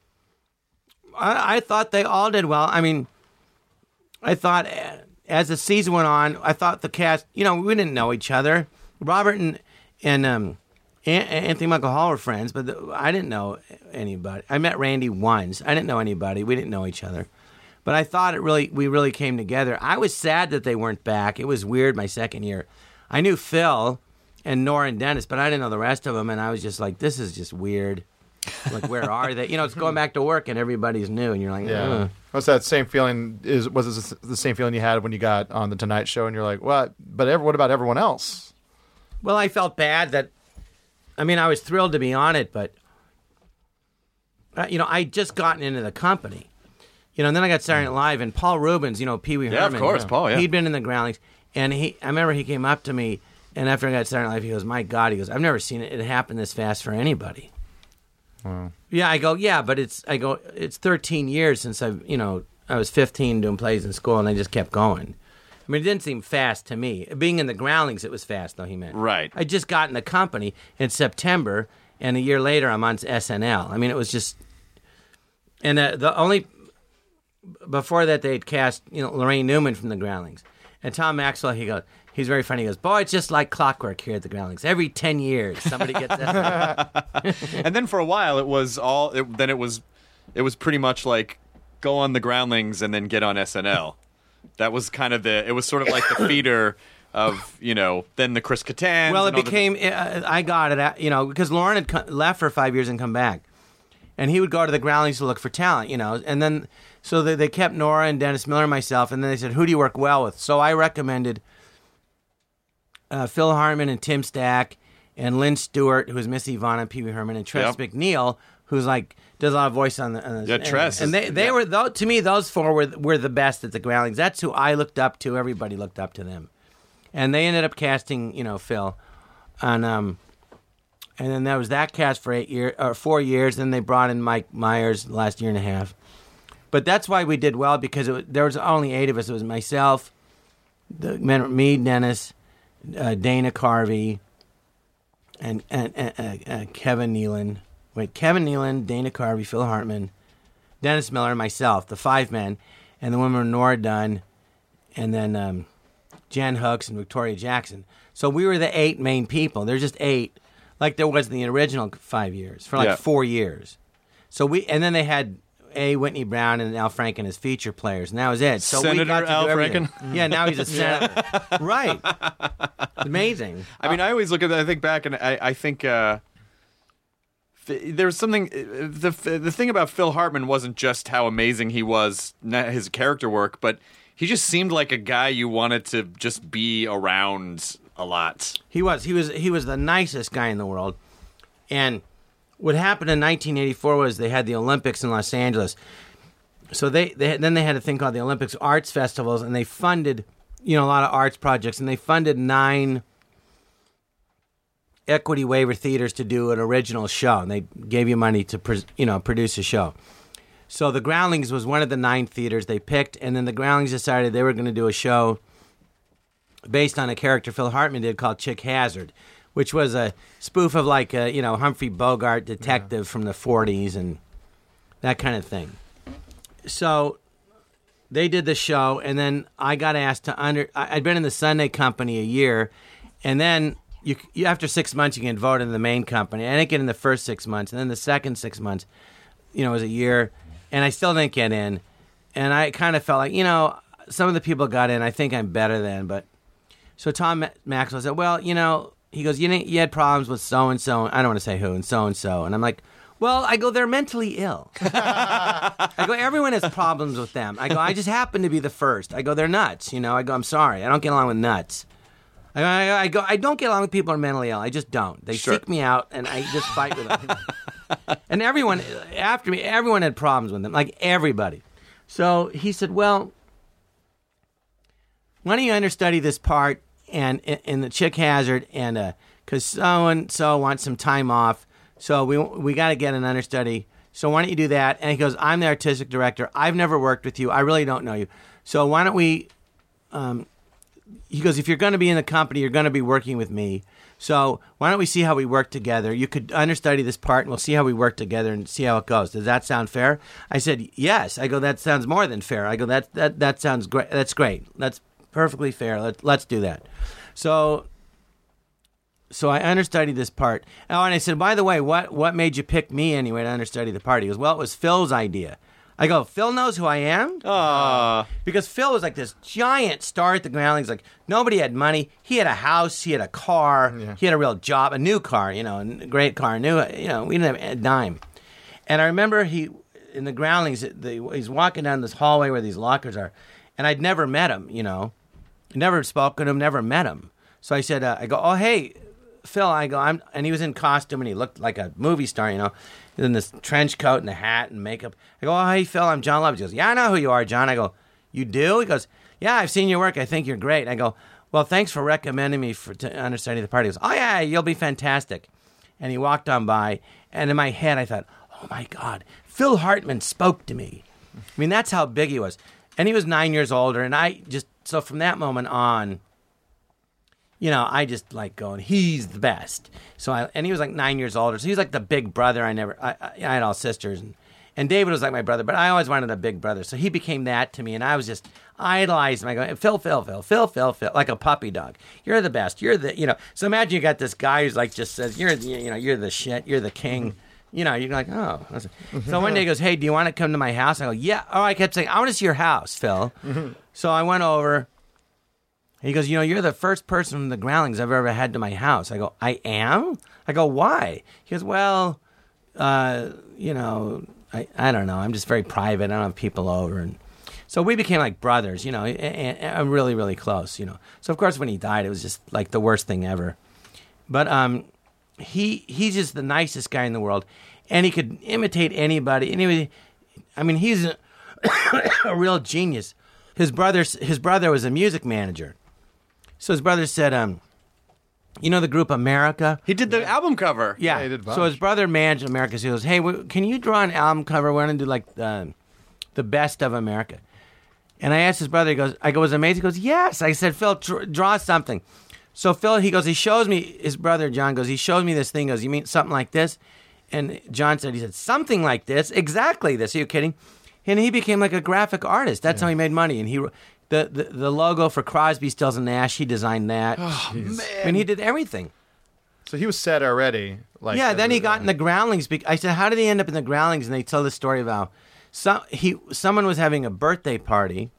I, I thought they all did well. I mean, I thought as the season went on, I thought the cast, you know, we didn't know each other. Robert and, and um, Anthony Michael Hall were friends, but the, I didn't know anybody. I met Randy once. I didn't know anybody. We didn't know each other. But I thought it really, we really came together. I was sad that they weren't back. It was weird my second year. I knew Phil and Nora and Dennis, but I didn't know the rest of them. And I was just like, this is just weird. Like, where are they? You know, it's going back to work and everybody's new. And you're like, yeah. Ugh. What's that same feeling? Is Was it the same feeling you had when you got on The Tonight Show and you're like, what? But every, what about everyone else? Well, I felt bad that, I mean, I was thrilled to be on it, but, uh, you know, I'd just gotten into the company. You know, and then I got Saturday Night Live, and Paul Rubens, you know, Pee Wee Herman. Yeah, of course, Paul, yeah. He'd been in the Groundlings, and he, I remember he came up to me, and after I got Saturday Night Live, he goes, my God, he goes, I've never seen it, it happen this fast for anybody. Wow. Yeah, I go, yeah, but it's, I go, it's thirteen years since I've, you know, I was fifteen doing plays in school, and I just kept going. I mean, it didn't seem fast to me. Being in the Groundlings, it was fast, though, he meant. Right. I just got in the company in September, and a year later I'm on S N L. I mean, it was just, and the, the only before that they'd cast you know Lorraine Newman from the Groundlings, and Tom Maxwell. He goes, he's very funny. He goes, boy, it's just like clockwork here at the Groundlings. Every ten years somebody gets S N L. And then for a while it was all. It, then it was, it was pretty much like go on the Groundlings and then get on S N L. That was kind of the. It was sort of like the feeder. Of you know, then the Chris Kattan. Well, it became. The... Uh, I got it. At, you know, because Lauren had co- left for five years and come back, and he would go to the Groundlings to look for talent. You know, and then so they, they kept Nora and Dennis Miller and myself, and then they said, "Who do you work well with?" So I recommended uh, Phil Hartman and Tim Stack and Lynn Stewart, who was Missy Vaughn and Pee Wee Herman, and Tress yep. McNeil, who's like does a lot of voice on the. On the yeah, Tress. And, and they they yeah. were though, to me those four were were the best at the Groundlings. That's who I looked up to. Everybody looked up to them. And they ended up casting, you know, Phil, and um, and then there was that cast for eight years or four years. Then they brought in Mike Myers the last year and a half. But that's why we did well because it was, there was only eight of us. It was myself, the me, Dennis, uh, Dana Carvey, and and, and uh, uh, Kevin Nealon. Wait, Kevin Nealon, Dana Carvey, Phil Hartman, Dennis Miller, and myself, the five men, and the women were Nora Dunn, and then. Um, Jen Hooks and Victoria Jackson. So we were the eight main people. There's just eight, like there was in the original five years, for like yeah. four years. So we, and then they had A. Whitney Brown and Al Franken as feature players, and that was it. So Senator we got to Al do everything. Franken? Yeah, now he's a senator. Right. Amazing. I mean, I always look at that. I think back, and I, I think uh, there's something. The the thing about Phil Hartman wasn't just how amazing he was, not his character work, but he just seemed like a guy you wanted to just be around a lot. He was. He was. He was the nicest guy in the world. And what happened in nineteen eighty-four was they had the Olympics in Los Angeles. So they, they then they had a thing called the Olympics Arts Festivals, and they funded, you know, a lot of arts projects, and they funded nine equity waiver theaters to do an original show, and they gave you money to, pre- you know, produce a show. So the Groundlings was one of the nine theaters they picked, and then the Groundlings decided they were going to do a show based on a character Phil Hartman did called Chick Hazard, which was a spoof of like a, you know, Humphrey Bogart detective yeah. from the forties and that kind of thing. So they did the show, and then I got asked to under. I'd been in the Sunday company a year, and then you, you after six months you get voted in the main company. I didn't get in the first six months, and then the second six months, you know, was a year. And I still didn't get in. And I kind of felt like, you know, some of the people got in. I think I'm better than. But so Tom Maxwell said, well, you know, he goes, you didn't, you had problems with so-and-so. I don't want to say who, and so-and-so. And I'm like, well, I go, they're mentally ill. I go, everyone has problems with them. I go, I just happen to be the first. I go, they're nuts. You know, I go, I'm sorry. I don't get along with nuts. I, I, I go, I don't get along with people who are mentally ill. I just don't. They sure. seek me out, and I just fight with them. And everyone, after me, everyone had problems with them, like everybody. So he said, well, why don't you understudy this part and in the Chick Hazard, and because uh, so-and-so wants some time off, so we we got to get an understudy. So why don't you do that? And he goes, I'm the artistic director. I've never worked with you. I really don't know you. So why don't we, um, he goes, if you're going to be in the company, you're going to be working with me. So why don't we see how we work together? You could understudy this part, and we'll see how we work together and see how it goes. Does that sound fair? I said, yes. I go, that sounds more than fair. I go, that that that sounds great. That's great. That's perfectly fair. Let, let's do that. So so I understudied this part. Oh, and I said, by the way, what, what made you pick me anyway to understudy the part? He goes, well, it was Phil's idea. I go, Phil knows who I am? Aww. Because Phil was like this giant star at the Groundlings. Like, nobody had money. He had a house. He had a car. Yeah. He had a real job, a new car, you know, a great car. New, you know, we didn't have a dime. And I remember he, in the Groundlings, the, he's walking down this hallway where these lockers are, and I'd never met him, you know. Never spoken to him, never met him. So I said, uh, I go, oh, hey, Phil, I go, I'm, and he was in costume, and he looked like a movie star, you know. In this trench coat and the hat and makeup. I go, oh, hey, Phil, I'm John Lovitz. He goes, yeah, I know who you are, John. I go, you do? He goes, yeah, I've seen your work. I think you're great. I go, well, thanks for recommending me for to understudy the part. He goes, oh, yeah, you'll be fantastic. And he walked on by, and in my head, I thought, oh, my God, Phil Hartman spoke to me. I mean, that's how big he was. And he was nine years older, and I just, so from that moment on, you know, I just like going, he's the best. So I, and he was like nine years older. So he was like the big brother. I never, I, I, I had all sisters. And, and David was like my brother, but I always wanted a big brother. So he became that to me. And I was just idolized him. I go, Phil, Phil, Phil, Phil, Phil, Phil, like a puppy dog. You're the best. You're the, you know. So imagine you got this guy who's like, just says, you're, the, you know, you're the shit. You're the king. You know, you're like, oh. So one day he goes, hey, do you want to come to my house? I go, yeah. Oh, I kept saying, I want to see your house, Phil. So I went over. He goes, you know, you're the first person from the Groundlings I've ever had to my house. I go, I am? I go, why? He goes, well, uh, you know, I, I don't know. I'm just very private. I don't have people over. And so we became like brothers, you know, and, and I'm really, really close, you know. So, of course, when he died, it was just like the worst thing ever. But um, he he's just the nicest guy in the world. And he could imitate anybody. Anybody. I mean, he's a, a real genius. His brother, his brother was a music manager. So his brother said, um, you know the group America? He did the album cover. Yeah. Yeah, he did a bunch. So his brother managed America. So he goes, hey, w- can you draw an album cover? We're going to do like the, the best of America. And I asked his brother, he goes, I go, was it amazing? He goes, yes. I said, Phil, tr- draw something. So Phil, he goes, he shows me, his brother John goes, he shows me this thing. He goes, you mean something like this? And John said, he said, something like this, exactly this. Are you kidding? And he became like a graphic artist. That's yeah. how he made money. And he... The, the the logo for Crosby, Stills, and Nash, he designed that. Oh, man. I mean, he did everything. So he was set already. Like yeah, then he uh, got in the Groundlings. I said, how did he end up in the Groundlings? And they tell the story about some, he, someone was having a birthday party.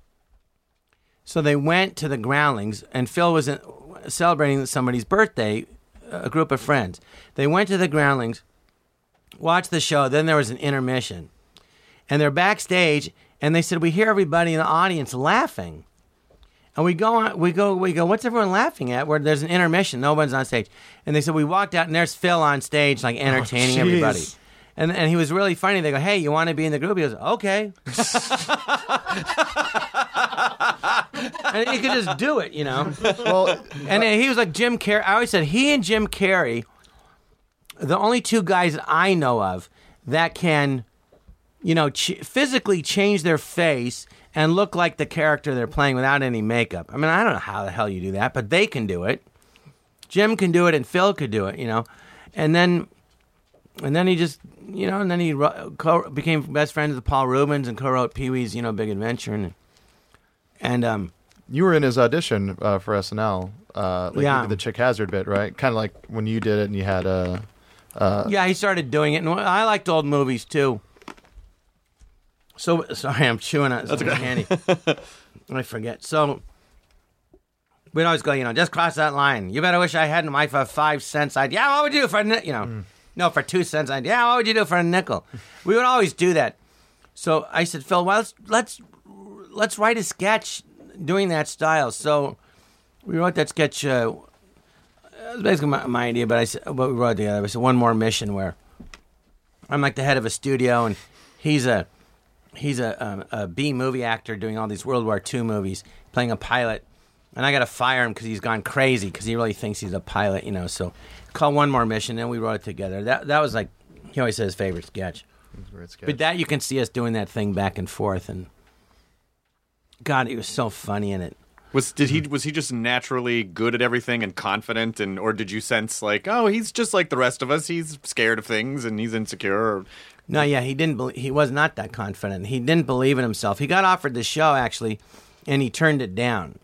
So they went to the Groundlings, and Phil was in, celebrating somebody's birthday, a group of friends. They went to the Groundlings, watched the show, then there was an intermission. And they're backstage... And they said, we hear everybody in the audience laughing. And we go, on, we go, we go, what's everyone laughing at? Where there's an intermission, no one's on stage. And they said, we walked out and there's Phil on stage, like entertaining oh, everybody. And and he was really funny. They go, hey, you want to be in the group? He goes, okay. And he could just do it, you know. Well, and he was like Jim Carrey. I always said, he and Jim Carrey, the only two guys I know of that can... you know, ch- physically change their face and look like the character they're playing without any makeup. I mean, I don't know how the hell you do that, but they can do it. Jim can do it, and Phil could do it, you know. And then, and then he just, you know, and then he ro- co- became best friends with Paul Rubens and co-wrote Pee-wee's, you know, Big Adventure. And, and um, you were in his audition uh, for S N L, uh, like yeah. you did the Chick Hazard bit, right? Kind of like when you did it, and you had a. Uh, uh, yeah, he started doing it, and I liked old movies too. So, sorry, I'm chewing on some candy. I forget. So, we'd always go, you know, just cross that line. You better wish I had my for five cents. I'd, yeah, what would you do for a nickel? You know, mm. no, for two cents. I'd, yeah, what would you do for a nickel? We would always do that. So, I said, Phil, well, let's, let's, let's write a sketch doing that style. So, we wrote that sketch. Uh, it was basically my, my idea, but I said, but we wrote it together. I said, one more mission where I'm like the head of a studio, and he's a, He's a, um, a B movie actor doing all these World War Two movies, playing a pilot. And I got to fire him because he's gone crazy because he really thinks he's a pilot, you know. So call one more mission, and we wrote it together. That that was like, he always said his favorite sketch. It was a great sketch. But that, you can see us doing that thing back and forth. And God, he was so funny in it. Was did he was he just naturally good at everything and confident, and or did you sense like, oh, he's just like the rest of us. He's scared of things and he's insecure. Or... No, yeah, he didn't. Be- he was not that confident. He didn't believe in himself. He got offered the show actually, and he turned it down.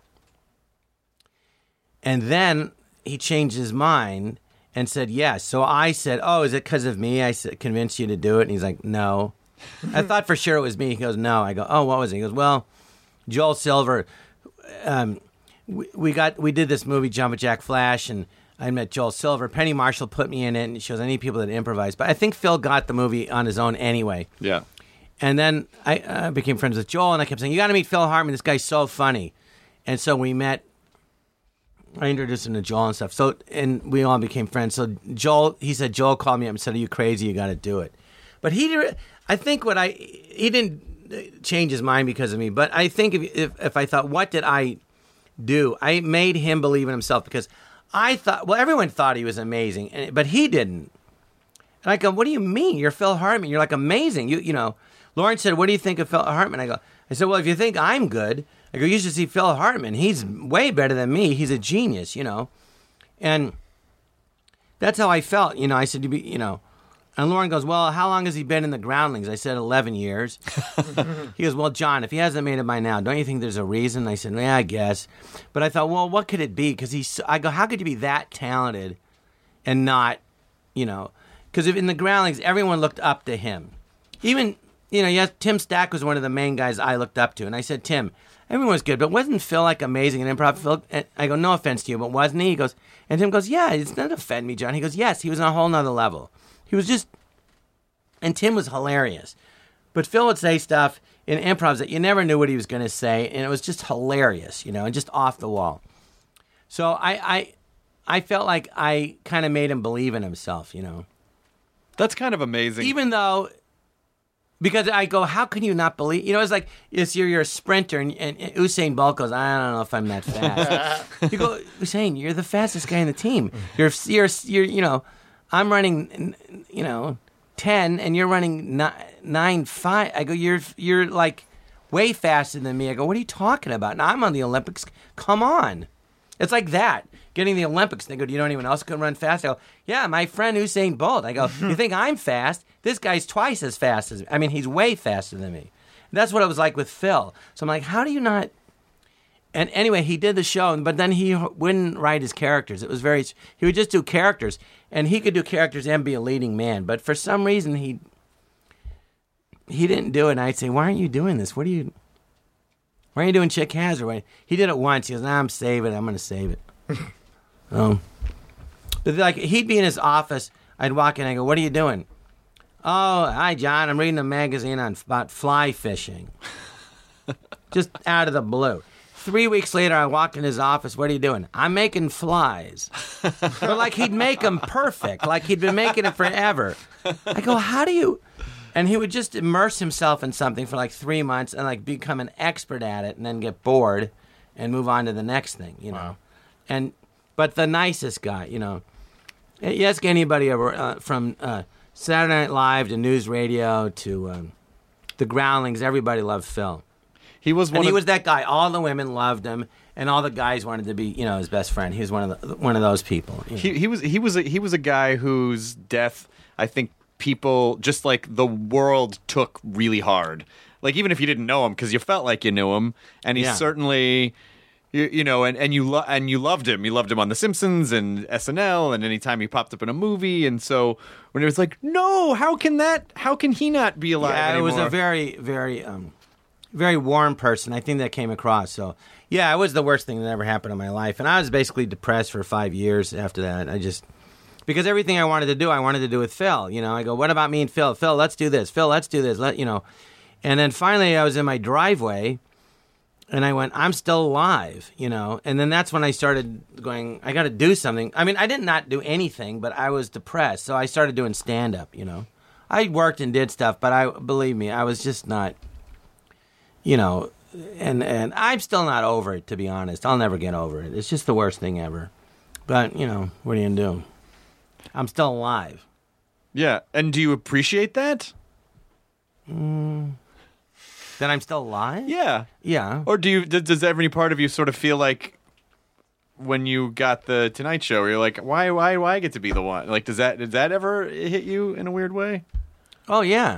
And then he changed his mind and said yes. So I said, "Oh, is it because of me? I said, convinced you to do it?" And he's like, "No." I thought for sure it was me. He goes, "No." I go, "Oh, what was it?" He goes, "Well, Joel Silver. Um, we, we got we did this movie, Jumpin' Jack Flash, and." I met Joel Silver. Penny Marshall put me in it, and she goes, I need people that improvise. But I think Phil got the movie on his own anyway. Yeah. And then I uh, became friends with Joel, and I kept saying, you got to meet Phil Hartman. This guy's so funny. And so we met. I introduced him to Joel and stuff. So and we all became friends. So Joel, he said, Joel called me up and said, are you crazy? You got to do it. But he, I think what I, he didn't change his mind because of me. But I think if if, if I thought, what did I do? I made him believe in himself because I thought, well, everyone thought he was amazing, but he didn't. And I go, what do you mean? You're Phil Hartman. You're like amazing. You you know, Lauren said, what do you think of Phil Hartman? I go, I said, well, if you think I'm good, I go, you should see Phil Hartman. He's way better than me. He's a genius, you know. And that's how I felt, you know. I said, to be, you know. And Lauren goes, well, how long has he been in the Groundlings? I said, eleven years. He goes, well, John, if he hasn't made it by now, don't you think there's a reason? I said, yeah, I guess. But I thought, well, what could it be? Because he's, I go, how could you be that talented and not, you know, because in the Groundlings, everyone looked up to him. Even, you know, yes, Tim Stack was one of the main guys I looked up to. And I said, Tim, everyone was good, but wasn't Phil like amazing in improv? Phil, and I go, no offense to you, but wasn't he? He goes, and Tim goes, yeah, it's not offend me, John. He goes, yes, he was on a whole nother level. He was just, and Tim was hilarious. But Phil would say stuff in improv that you never knew what he was going to say, and it was just hilarious, you know, and just off the wall. So I, I, I felt like I kind of made him believe in himself, you know. That's kind of amazing. Even though, because I go, how can you not believe? You know, it's like it's, you're, you're a sprinter, and, and Usain Bolt goes, I don't know if I'm that fast. You go, Usain, you're the fastest guy in the team. You're, you're, you're, you know, I'm running, you know, ten, and you're running nine, nine five. I go, you're, you're like way faster than me. I go, what are you talking about? Now I'm on the Olympics. Come on. It's like that. Getting the Olympics. They go, do you know anyone else who can run fast? I go, yeah, my friend Usain Bolt. I go, you think I'm fast? This guy's twice as fast as me. I mean, he's way faster than me. And that's what it was like with Phil. So I'm like, how do you not? And anyway, he did the show, but then he wouldn't write his characters. It was very, he would just do characters. And he could do characters and be a leading man. But for some reason, he he didn't do it. And I'd say, why aren't you doing this? What are you, why are you doing Chick Hazard? He did it once. He goes, nah, I'm saving it. I'm going to save it. Um, but like he'd be in his office, I'd walk in, I go, what are you doing? Oh, hi John, I'm reading a magazine on about fly fishing. Just out of the blue. Three weeks later, I walk in his office, what are you doing? I'm making flies. But like he'd make them perfect, like he'd been making it forever. I go, how do you? And he would just immerse himself in something for like three months and like become an expert at it and then get bored and move on to the next thing, you know. Wow. And but the nicest guy, you know. You ask anybody ever uh, from uh, Saturday Night Live to News Radio to um, the Groundlings, everybody loved Phil. He was one and he of, was that guy. All the women loved him, and all the guys wanted to be, you know, his best friend. He was one of the, one of those people. You know? he, he was he was a, he was a guy whose death I think people just like the world took really hard. Like even if you didn't know him, because you felt like you knew him, and he Yeah. certainly. You, you know, and, and you lo- and you loved him. You loved him on The Simpsons and S N L, and anytime he popped up in a movie. And so when it was like, no, how can that? How can he not be alive Yeah, anymore? it was a very, very, um, very warm person. I think that came across. So, yeah, it was the worst thing that ever happened in my life, and I was basically depressed for five years after that. I just because everything I wanted to do, I wanted to do with Phil. You know, I go, what about me and Phil? Phil, let's do this. Phil, let's do this. Let you know. And then finally, I was in my driveway. And I went, I'm still alive, you know. And then that's when I started going, I got to do something. I mean, I did not do anything, but I was depressed. So I started doing stand-up, you know. I worked and did stuff, but I believe me, I was just not, you know. And, and I'm still not over it, to be honest. I'll never get over it. It's just the worst thing ever. But, you know, what are you going to do? I'm still alive. Yeah, and do you appreciate that? Mm. That I'm still alive? Yeah. Yeah. Or do you? Does, does every part of you sort of feel like when you got the Tonight Show, where you're like, why, why, why I get to be the one? Like, does that, did that ever hit you in a weird way? Oh, yeah.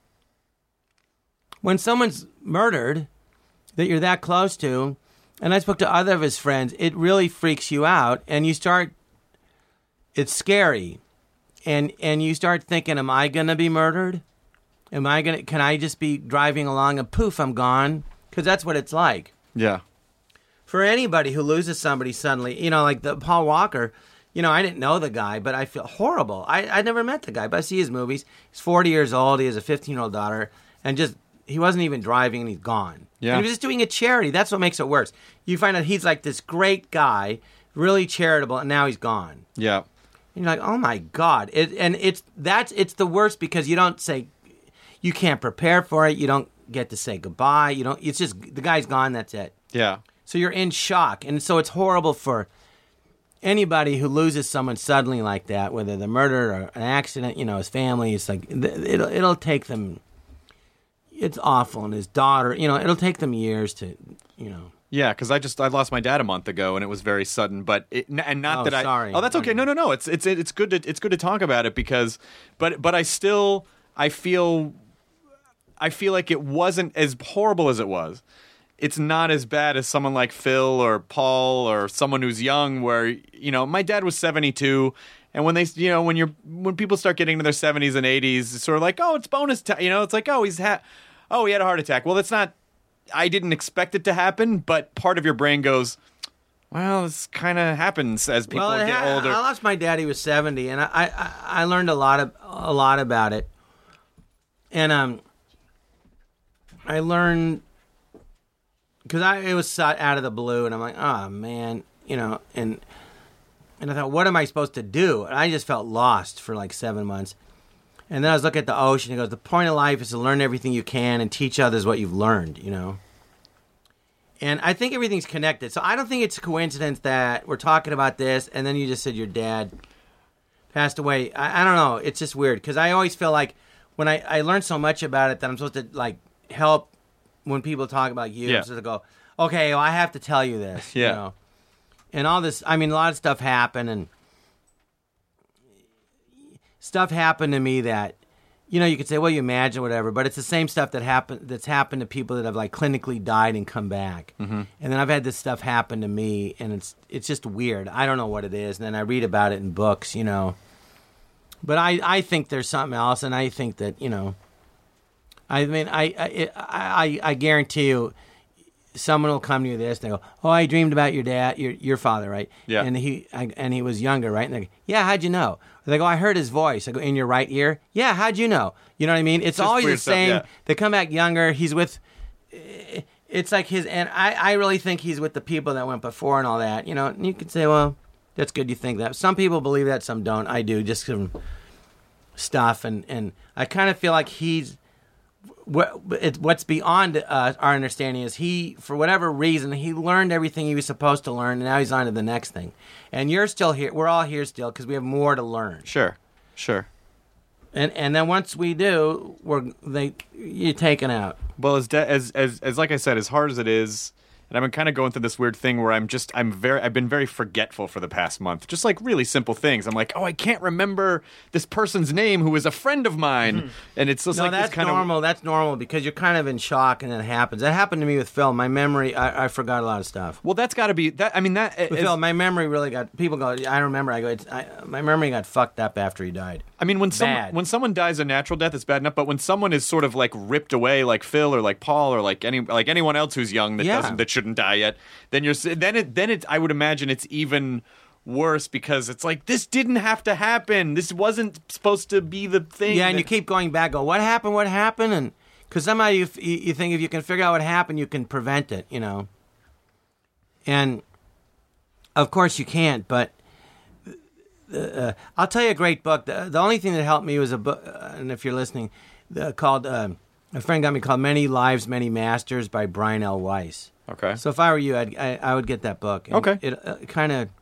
When someone's murdered that you're that close to, and I spoke to other of his friends, it really freaks you out, and you start, it's scary, and and you start thinking, am I going to be murdered? Am I going to, can I just be driving along and poof, I'm gone? Because that's what it's like. Yeah. For anybody who loses somebody suddenly, you know, like the Paul Walker, you know, I didn't know the guy, but I feel horrible. I I never met the guy, but I see his movies. He's forty years old. He has a fifteen-year-old daughter, and just, he wasn't even driving, and he's gone. Yeah. And he was just doing a charity. That's what makes it worse. You find out he's like this great guy, really charitable, and now he's gone. Yeah. And you're like, oh my God. It, and it's, that's, it's the worst because you don't say, you can't prepare for it. You don't get to say goodbye. You don't, it's just, the guy's gone, that's it. Yeah. So you're in shock. And so it's horrible for anybody who loses someone suddenly like that, whether they're murdered or an accident, you know, his family. It's like, it'll, it'll take them, it's awful. And his daughter, you know, it'll take them years to, you know. Yeah, because I just I lost my dad a month ago, and it was very sudden. But it, and not Oh, that I. sorry. Oh, that's okay. No, no, no. It's it's it's good to it's good to talk about it because, but but I still I feel, I feel like it wasn't as horrible as it was. It's not as bad as someone like Phil or Paul or someone who's young. Where you know, my dad was seventy-two. And when they, you know, when you're when people start getting into their seventies and eighties, it's sort of like, oh, it's bonus time. You know, it's like, oh, he's had, oh, he had a heart attack. Well, that's not. I didn't expect it to happen, but part of your brain goes, well, this kind of happens as people well, get ha- older. I lost my dad. He was seventy, and I, I, I learned a lot of a lot about it. And um, I learned because I it was so- out of the blue, and I'm like, oh man, you know, and and I thought, what am I supposed to do? And I just felt lost for like seven months. And then I was looking at the ocean. He goes, the point of life is to learn everything you can and teach others what you've learned, you know. And I think everything's connected. So I don't think it's a coincidence that we're talking about this, and then you just said your dad passed away. I, I don't know. It's just weird because I always feel like when I, I learned so much about it that I'm supposed to like help when people talk about you. Yeah. I'm supposed to go, okay, well, I have to tell you this. Yeah. You know? And all this, I mean, a lot of stuff happened, and stuff happened to me that, you know, you could say, well, you imagine whatever, but it's the same stuff that happened that's happened to people that have like clinically died and come back. Mm-hmm. And then I've had this stuff happen to me, and it's it's just weird. I don't know what it is, and then I read about it in books, you know. But I, I think there's something else, and I think that, you know, I mean, I I I, I guarantee you, someone will come to you this, and they go, oh, I dreamed about your dad, your your father, right? Yeah. And he I, and he was younger, right? And they go, yeah, how'd you know? They go, I heard his voice. I go, in your right ear? Yeah, how'd you know? You know what I mean? It's Just always the weird stuff, same. yeah. They come back younger. He's with, it's like his, and I, I really think he's with the people that went before and all that. You know, and you could say, well, that's good you think that. Some people believe that, some don't. I do, just some stuff. And, and I kind of feel like he's, what it's what's beyond uh, our understanding is he, for whatever reason, he learned everything he was supposed to learn, and now he's on to the next thing. And you're still here. We're all here still because we have more to learn. Sure, sure. And and then once we do, we're they you're taken out. Well, as de- as as as like I said, as hard as it is, and I've been kind of going through this weird thing where I'm just I'm very I've been very forgetful for the past month. Just like really simple things. I'm like, oh, I can't remember this person's name who is a friend of mine, mm-hmm. and it's just no, like that's this kind normal. of That's normal because you're kind of in shock, and it happens. That happened to me with Phil. My memory, I, I forgot a lot of stuff. Well, that's got to be that. I mean, that With is, Phil, my memory really got. People go, I remember. I go, it's, I, my memory got fucked up after he died. I mean, when someone Bad. when someone dies a natural death, it's bad enough. But when someone is sort of like ripped away, like Phil or like Paul or like any like anyone else who's young that Yeah. doesn't that shouldn't die yet, then you're then it then it I would imagine it's even worse because it's like this didn't have to happen. This wasn't supposed to be the thing. Yeah, and that- you keep going back. Go, what happened? What happened? And because somehow you f- you you think if you can figure out what happened, you can prevent it. You know. And of course you can't, but. Uh, I'll tell you a great book. The, the only thing that helped me was a book, uh, and if you're listening, uh, called uh, a friend got me called "Many Lives, Many Masters" by Brian L. Weiss. Okay. So if I were you, I'd, I I would get that book. And Okay. It uh, kind of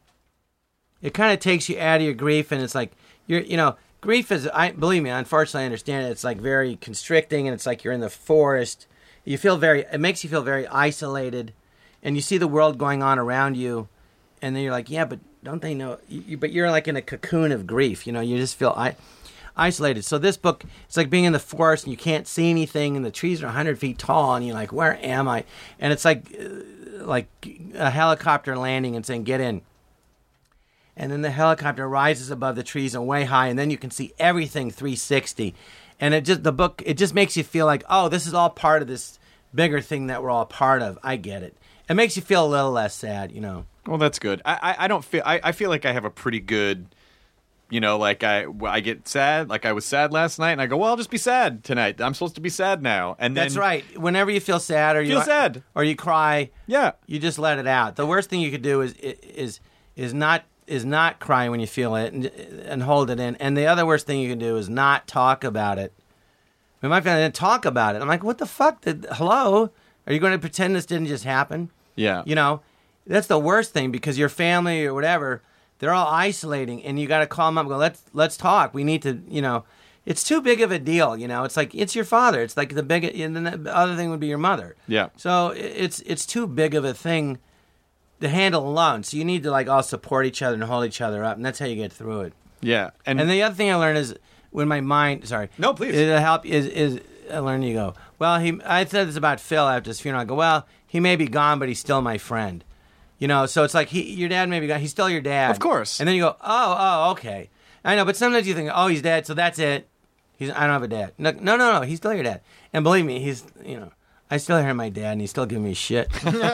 it kind of takes you out of your grief, and it's like you're you know grief is I believe me. Unfortunately, I understand it. It's like very constricting, and it's like you're in the forest. You feel very. It makes you feel very isolated, and you see the world going on around you, and then you're like, yeah, but. Don't they know? You, but you're like in a cocoon of grief. You know, you just feel I, isolated. So this book, it's like being in the forest and you can't see anything, and the trees are one hundred feet tall, and you're like, where am I? And it's like, uh, like a helicopter landing and saying, get in. And then the helicopter rises above the trees and way high, and then you can see everything three sixty. And it just the book, it just makes you feel like, oh, this is all part of this bigger thing that we're all part of. I get it. It makes you feel a little less sad, you know. Well, that's good. I, I, I don't feel. I, I feel like I have a pretty good, you know, like I I get sad. Like I was sad last night, and I go, well, I'll just be sad tonight. I'm supposed to be sad now. And then, That's right. Whenever you feel sad or you Feel sad. or you cry, Yeah. you just let it out. The worst thing you could do is is is not is not cry when you feel it and, and hold it in. And the other worst thing you can do is not talk about it. I mean, my family didn't talk about it. I'm like, what the fuck? Did, hello? Are you going to pretend this didn't just happen? Yeah. You know, that's the worst thing because your family or whatever, they're all isolating, and you got to call them up and go, let's let's talk. We need to, you know, it's too big of a deal. You know, it's like it's your father. It's like the big, and then the other thing would be your mother. Yeah. So it's it's too big of a thing to handle alone. So you need to like all support each other and hold each other up, and that's how you get through it. Yeah. And, And the other thing I learned is when my mind, sorry, No, please. it'll help is is I learned you go. Well, he I said this about Phil after his funeral. I go, well, he may be gone, but he's still my friend. You know, so it's like he, your dad may be gone. He's still your dad. Of course. And then you go, oh, oh, okay. I know, but sometimes you think, oh, he's dead, so that's it. He's I don't have a dad. No, no, no, no. He's still your dad. And believe me, he's, you know, I still hear my dad, and he's still giving me shit.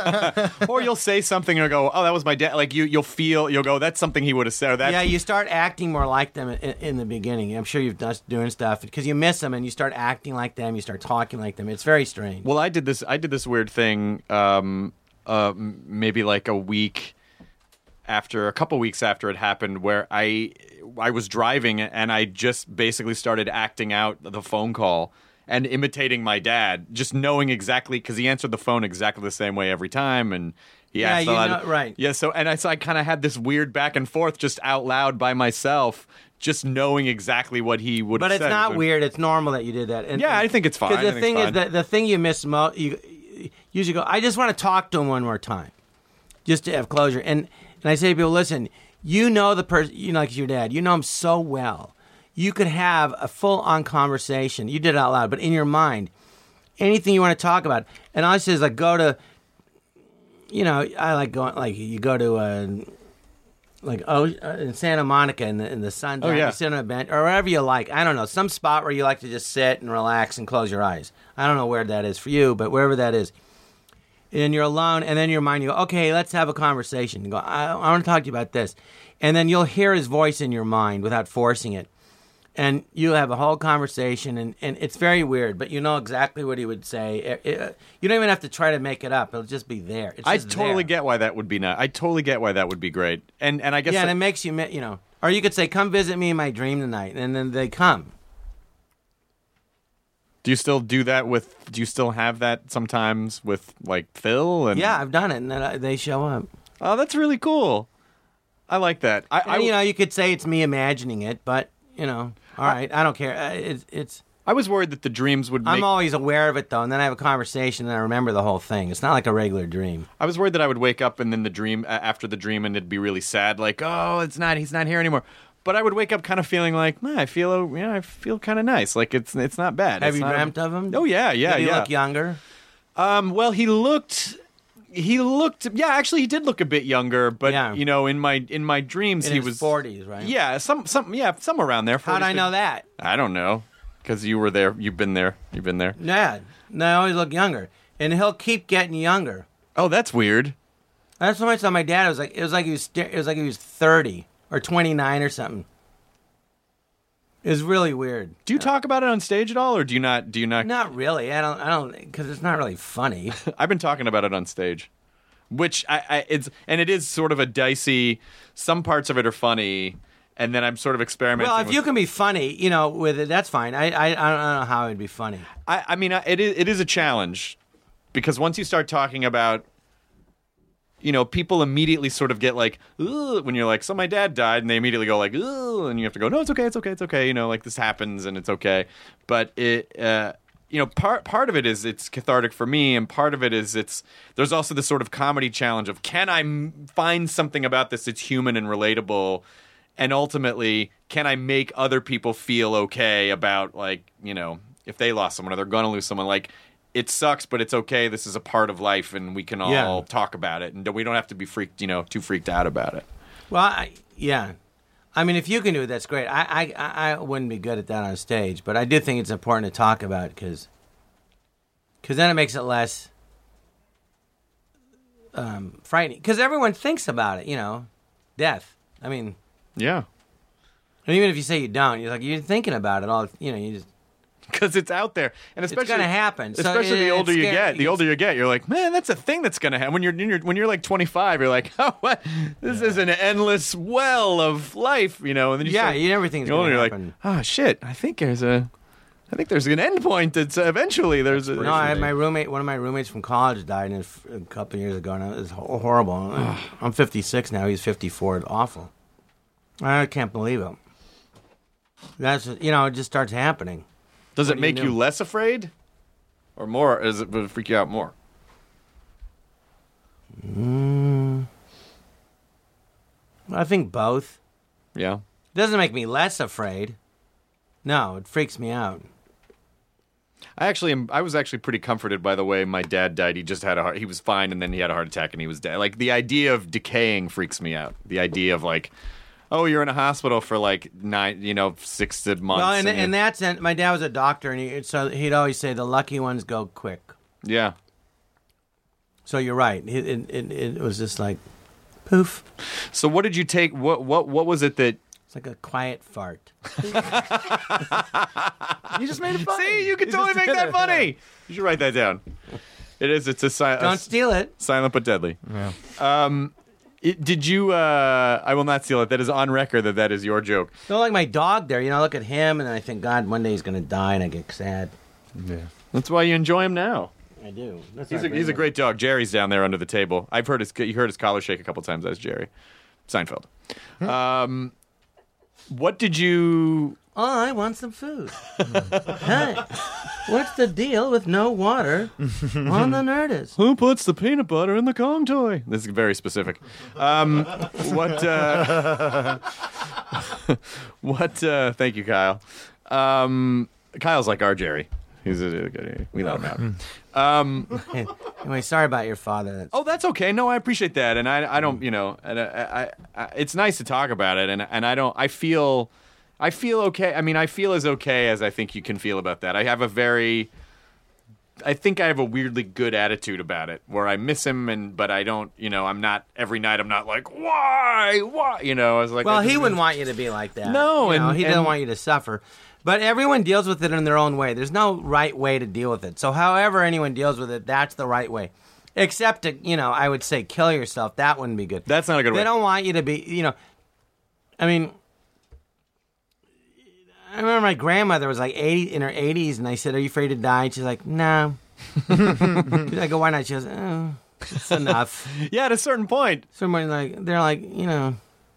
or you'll say something and go, oh, that was my dad. Like you, you'll feel, you'll go, that's something he would have said. Or that's Yeah, you start acting more like them in, in the beginning. I'm sure you've done doing stuff because you miss them, and you start acting like them. You start talking like them. It's very strange. Well, I did this. I did this weird thing. Um, uh, m- maybe like a week after, a couple weeks after it happened, where I, I was driving and I just basically started acting out the phone call and imitating my dad, just knowing exactly because he answered the phone exactly the same way every time, and he Yeah, asked you a lot know- of, right. Yeah, so and I, so I kind of had this weird back and forth just out loud by myself, just knowing exactly what he would. But have it's said. not weird. It's normal that you did that. And, Yeah, I think it's fine. Because I the think thing it's is fine. that the thing you miss most, you usually go, I just want to talk to him one more time, just to have closure. And and I say to people, listen, you know the person, you know, like your dad, you know him so well. You could have a full-on conversation. You did it out loud, but in your mind, anything you want to talk about. And I says like go to, you know, I like going like you go to uh, like oh uh, in Santa Monica in the in the sun. Oh, yeah. You sit on a bench or wherever you like. I don't know, some spot where you like to just sit and relax and close your eyes. I don't know where that is for you, but wherever that is. And you're alone, and then your mind, you go, okay, let's have a conversation. You go, I, I want to talk to you about this. And then you'll hear his voice in your mind without forcing it. And you'll have a whole conversation, and, and it's very weird, but you know exactly what he would say. It- it- you don't even have to try to make it up. It'll just be there. It's I just totally there. get why that would be nice. I totally get why that would be great. And and I guess Yeah, and that- it makes you, mi- you know. Or you could say, come visit me in my dream tonight, and then they come. do you still do that with? Do you still have that sometimes with like Phil? And Yeah, I've done it, and then I- they show up. oh, that's really cool. I like that. I, I And, you know, you could say it's me imagining it, but, you know, all right, I don't care. Uh, It's, it's I was worried that the dreams would make. I'm always aware of it, though, and then I have a conversation, and I remember the whole thing. It's not like a regular dream. I was worried that I would wake up and then the dream a- after the dream and it'd be really sad, like oh, it's not. He's not here anymore. But I would wake up kind of feeling like, man, I feel, yeah, I feel kind of nice. Like it's it's not bad. Have It's you not a- dreamt of him? Oh yeah, yeah, Did he yeah. look younger? Um, well, he looked, he looked, yeah, actually, he did look a bit younger. But Yeah. you know, in my in my dreams, In he his was forties, right? Yeah, some some yeah, somewhere around there. How'd I forties, know that? I don't know, because you were there. You've been there. You've been there. Yeah, no, I always look younger, and he'll keep getting younger. Oh, that's weird. That's what I saw my dad. It was like it was like he was sta- it was like he was thirty or twenty-nine or something. It was really weird. Do you talk about it on stage at all, or do you not? Do you not? Not really. I don't. I don't because it's not really funny. I've been talking about it on stage, which I, I it's and it is sort of a dicey. Some parts of it are funny, and then I'm sort of experimenting. Well, if with, you can be funny, you know, with it, that's fine. I I, I don't know how it'd be funny. I, I mean, I- it is it is a challenge because once you start talking about, you know, people immediately sort of get like, ugh, when you're like, so my dad died, and they immediately go like, ugh, and you have to go, no, it's okay, it's okay, it's okay, you know, like this happens and it's okay. But it, uh, you know, part part of it is it's cathartic for me, and part of it is it's there's also this sort of comedy challenge of can I m- find something about this that's human and relatable, and ultimately can I make other people feel okay about like, you know, if they lost someone or they're gonna lose someone, like. It sucks, but it's okay. This is a part of life, and we can all Yeah. talk about it, and we don't have to be freaked, you know, too freaked out about it. Well, I, yeah. I mean, if you can do it, that's great. I, I, I I wouldn't be good at that on stage, but I do think it's important to talk about because then it makes it less um, frightening. Because everyone thinks about it, you know, death. I mean, Yeah, and even if you say you don't, you're like you're thinking about it all. You know, you just because it's out there, and especially it's gonna happen. So Especially it- the older it's you scary. get, the older you get, you're like, man, that's a thing that's gonna happen. When you're, you're when you're like twenty-five, you're like, oh, what? This is an endless well of life, you know. And then you Yeah, start, you- everything's you're older, gonna you're happen. like, oh shit, I think there's a, I think there's an end point. That's uh, eventually there's a. No, I had my roommate. One of my roommates from college died in a, a couple of years ago, and it was ho- horrible. I'm fifty-six now. He's fifty-four. It's awful. I can't believe it. That's you know, it just starts happening. Does What it do you make you do? less afraid, or more? Or does it would it freak you out more? Mm, I think both. Yeah. It doesn't make me less afraid. No, it freaks me out. I actually am. I was actually pretty comforted by the way my dad died. He just had a heart. He was fine, and then he had a heart attack, and he was dead. Like the idea of decaying freaks me out. The idea of like, oh, you're in a hospital for like nine, you know, six to months. Well, and, and and you- that's and my dad was a doctor, and he, so he'd always say the lucky ones go quick. yeah. So you're right. It it, it, it was just like, poof. So what did you take? What what what was it that? It's like a quiet fart. You just made it funny. See, you can You totally just make did that it. funny. You should write that down. It is. It's a, si- a Don't s- steal it. silent but deadly. Yeah. Um, it, did you? Uh, I will not steal it. That is on record. That that is your joke. Don't like my dog there. You know, I look at him, and then I think, God, one day he's going to die, and I get sad. Yeah. That's why you enjoy him now. I do. That's He's not a, he's a great dog. Jerry's down there under the table. I've heard his you heard his collar shake a couple times. That's Jerry Seinfeld. Um, what did you? Oh, I want some food. Hey, what's the deal with no water on the Nerdist? Who puts the peanut butter in the Kong toy? This is very specific. Um, what? Uh, what? Uh, thank you, Kyle. Um, Kyle's like our Jerry. He's a, a we let him out. Um, Anyway, sorry about your father. That's, oh, that's okay. No, I appreciate that, and I, I don't, you know, and I, I, I, it's nice to talk about it, and and I don't, I feel, I feel okay. I mean, I feel as okay as I think you can feel about that. I have a very, I think I have a weirdly good attitude about it, where I miss him, and but I don't, you know, I'm not every night. I'm not like, why, why, you know. I was like, well, I he just- wouldn't want you to be like that. No, You know, and- he doesn't and- want you to suffer. But everyone deals with it in their own way. There's no right way to deal with it. So however anyone deals with it, that's the right way. Except to, you know, I would say kill yourself. That wouldn't be good. That's not a good They way. don't want you to be, you know, I mean, I remember my grandmother was like eighty in her eighties, and I said, "Are you afraid to die?" And she's like, "No." I go, "Why not?" She goes, "Oh, it's enough." Yeah, at a certain point. Someone like they're like, you know,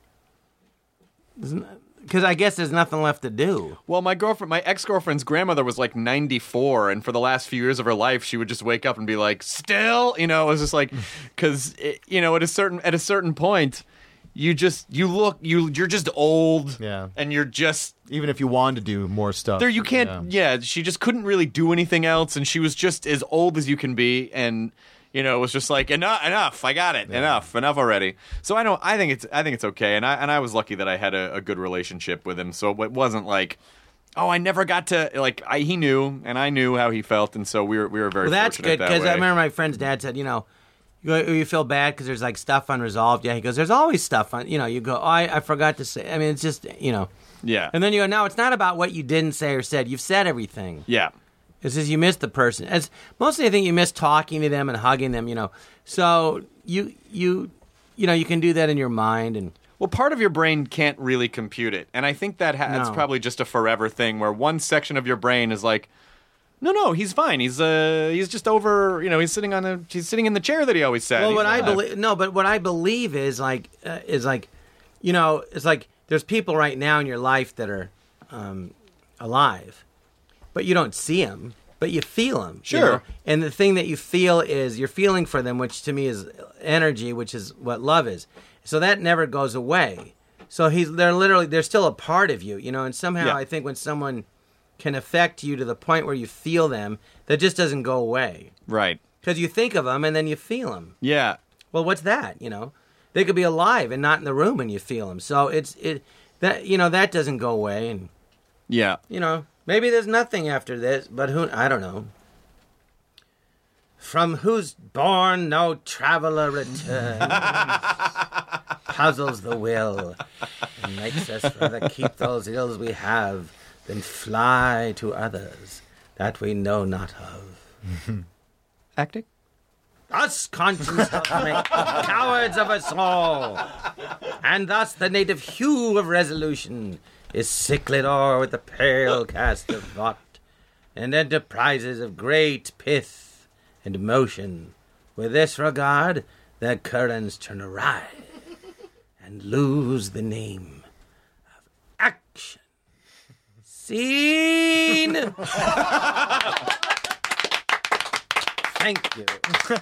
because I guess there's nothing left to do. Well, my girlfriend, my ex-girlfriend's grandmother was like ninety-four, and for the last few years of her life, she would just wake up and be like, "Still," you know, it was just like, because you know, at a certain at a certain point, you just you look you you're just old, Yeah. and you're just Even if you wanted to do more stuff. there. You can't, Yeah. yeah. She just couldn't really do anything else, and she was just as old as you can be, and. You know, it was just like enough, enough. I got it, enough, enough already. So I don't. I think it's. I think it's okay, and I and I was lucky that I had a, a good relationship with him. So it wasn't like, oh, I never got to like. I he knew, and I knew how he felt, and so we were we were very. Well, that's fortunate good that because way. I remember my friend's dad said, you know, you, go, you feel bad because there's like stuff unresolved. Yeah, he goes, there's always stuff on. You know, you go, oh, I, I forgot to say. I mean, it's just you know, Yeah. and then you go, no, it's not about what you didn't say or said. You've said everything. yeah. It's just you miss the person. As mostly, I think you miss talking to them and hugging them. You know, so you you you know you can do that in your mind and. Well, part of your brain can't really compute it, and I think that ha- it's No. probably just a forever thing where one section of your brain is like, no, no, he's fine. He's uh he's just over. You know, he's sitting on a he's sitting in the chair that he always sat. Well, He's what I not- believe, no, but what I believe is like, uh, is like, you know, it's like there's people right now in your life that are um, alive, but you don't see them, but you feel them. Sure. And the thing that you feel is you're feeling for them, which to me is energy, which is what love is. So that never goes away. So he's they're literally they're still a part of you, you know. And somehow Yeah. I think when someone can affect you to the point where you feel them, that just doesn't go away Right. because you think of them and then you feel them. Yeah. Well, what's that? You know, they could be alive and not in the room, and you feel them. So it's it that you know that doesn't go away, and Yeah. you know maybe there's nothing after this, but who I don't know. From whose bourne no traveller returns, puzzles the will, and makes us rather keep those ills we have than fly to others that we know not of. Acting. Thus conscience doth make cowards of us all, and thus the native hue of resolution is sicklied o'er with the pale cast of thought, and enterprises of great pith and motion. With this regard, their currents turn awry, and lose the name of action. Scene. Thank you.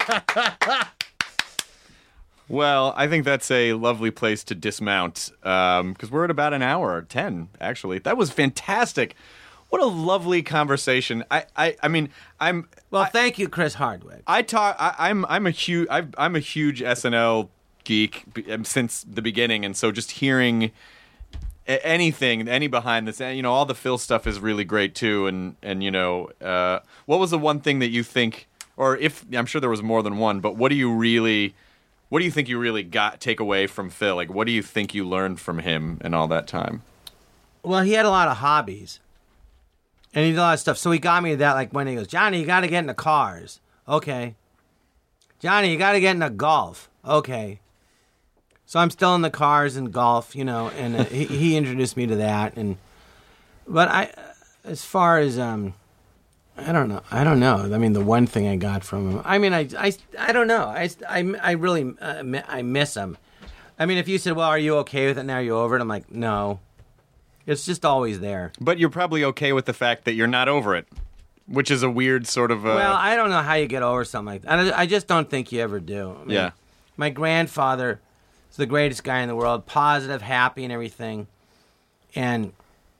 Well, I think that's a lovely place to dismount because um, we're at about an hour, or ten, actually. That was fantastic. What a lovely conversation. I, I, I mean, I'm. Well, I, thank you, Chris Hardwick. I talk. I, I'm. I'm a huge. I've, I'm a huge S N L geek b- since the beginning, and so just hearing a- anything, any behind this, you know, all the Phil stuff is really great too. And and you know, uh, what was the one thing that you think, or if I'm sure there was more than one, but what do you really? What do you think you really got take away from Phil? Like, what do you think you learned from him in all that time? Well, he had a lot of hobbies. And he did a lot of stuff. So he got me to that, like when he goes, Johnny, you got to get into cars. Okay. Johnny, you got to get into golf. Okay. So I'm still in the cars and golf, you know, and uh, he, he introduced me to that. And But I, as far as, um, I don't know. I don't know. I mean, the one thing I got from him, I mean, I, I, I don't know. I, I, I really, uh, I miss him. I mean, if you said, well, are you okay with it now? Are you over it? I'm like, no. It's just always there. But you're probably okay with the fact that you're not over it, which is a weird sort of... Uh... Well, I don't know how you get over something like that. I, I just don't think you ever do. I mean, yeah. My grandfather is the greatest guy in the world, positive, happy, and everything. And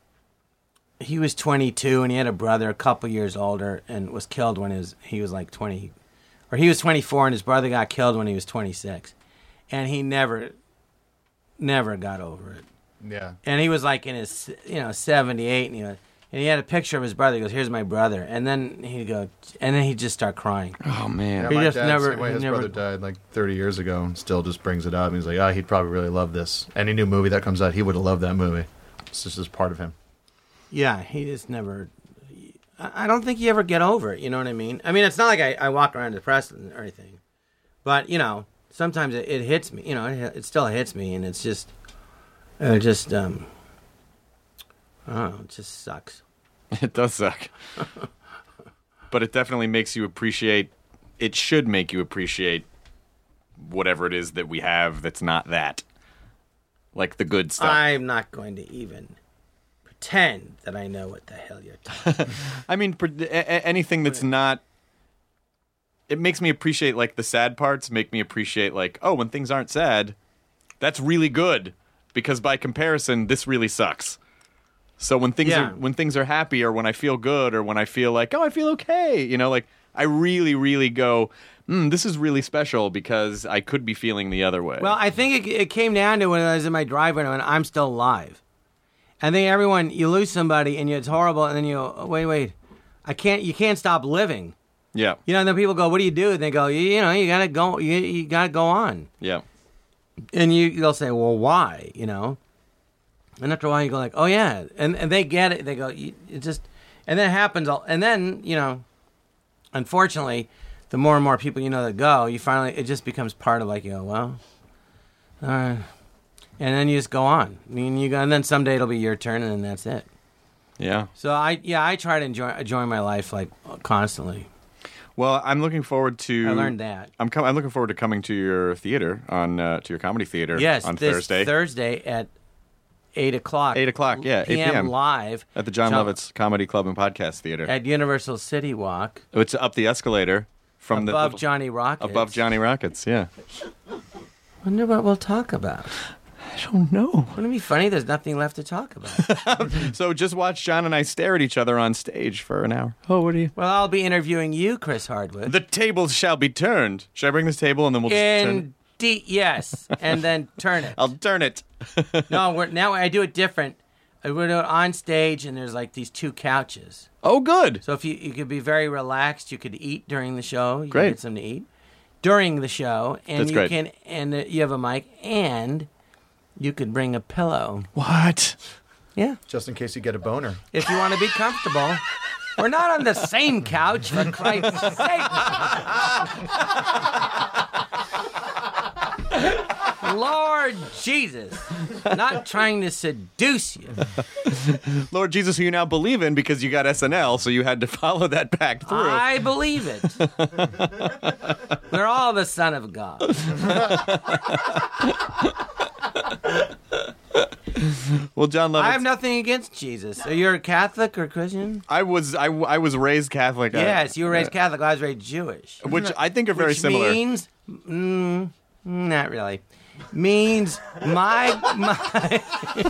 he was twenty-two, and he had a brother a couple years older and was killed when he was, he was like twenty... Or he was twenty-four, and his brother got killed when he was twenty-six. And he never, never got over it. Yeah. And he was like in his, you know, seventy-eight, and he, was, and he had a picture of his brother. He goes, "Here's my brother," and then he'd go, and then he'd just start crying. Oh man, Yeah, He my just dad, never- same way he his never- brother died like thirty years ago, and still just brings it up. He's like, "Ah, he'd probably really love this. Any new movie that comes out, he would have loved that movie." It's just as part of him. Yeah, he just never. I I don't think you ever get over it. You know what I mean? I mean, it's not like I, I walk around depressed or anything, but you know, sometimes it, it hits me. You know, it, it still hits me, and it's just, it just, um, I don't know, it just sucks. It does suck. But it definitely makes you appreciate, it should make you appreciate whatever it is that we have that's not that. Like the good stuff. I'm not going to even pretend that I know what the hell you're talking about. I mean, pr- a- a- anything that's not, it makes me appreciate, like, the sad parts, make me appreciate, like, oh, when things aren't sad, that's really good. Because by comparison, this really sucks. So when things Yeah. are when things are happy, or when I feel good, or when I feel like, oh, I feel okay, you know, like I really, really go, mm, this is really special because I could be feeling the other way. Well, I think it, it came down to when I was in my driveway and I'm still alive. I think everyone, you lose somebody and you, it's horrible, and then you go, wait, wait, I can't, you can't stop living. yeah, You know, and then people go, what do you do? And they go, you, you know, you gotta go, you, you gotta go on. yeah. And you, they'll say, well, why? You know. And after a while, you go like, oh yeah, and and they get it. They go, you, it just, and then it happens. All, and then you know, unfortunately, the more and more people you know that go, you finally, it just becomes part of like, you go, well, all right, and then you just go on. I mean, you go, and then someday it'll be your turn, and then that's it. Yeah. So I, yeah, I try to enjoy enjoy my life like constantly. Well, I'm looking forward to. I learned that. I'm com- I'm looking forward to coming to your theater on uh, to your comedy theater. Yes, on this Thursday. Thursday at eight o'clock. Eight o'clock, yeah, eight p.m. live At the John Lovitz Comedy Club and Podcast Theater. at Universal City Walk. It's up the escalator from Above the Johnny Rockets. above Johnny Rockets. Yeah. Wonder what we'll talk about. I don't know. Wouldn't it be funny? There's nothing left to talk about. So just watch John and I stare at each other on stage for an hour. Oh, what are you? Well, I'll be interviewing you, Chris Hardwood. The tables shall be turned. Should I bring this table and then we'll just turn? Indeed, yes, and then turn it. I'll turn it. No, we're, now I do it different. I do it on stage, and there's like these two couches. Oh, good. So if you you could be very relaxed, you could eat during the show. You Great. Can get something to eat during the show, and That's you great. can and uh, you have a mic, and you could bring a pillow. What? Yeah, Just in case you get a boner. if you want to be comfortable. We're not on the same couch, for Christ's sake. Lord Jesus, not trying to seduce you. Lord Jesus, who you now believe in because you got S N L, so you had to follow that back through. I believe it. We're all the Son of God. Well, John Lovitz. I have nothing against Jesus. Are you a Catholic or Christian? I was I, I was raised Catholic. uh, Yes, you were raised Catholic. I was raised Jewish. which I think are very Which similar. means, mm, not really. Means my my.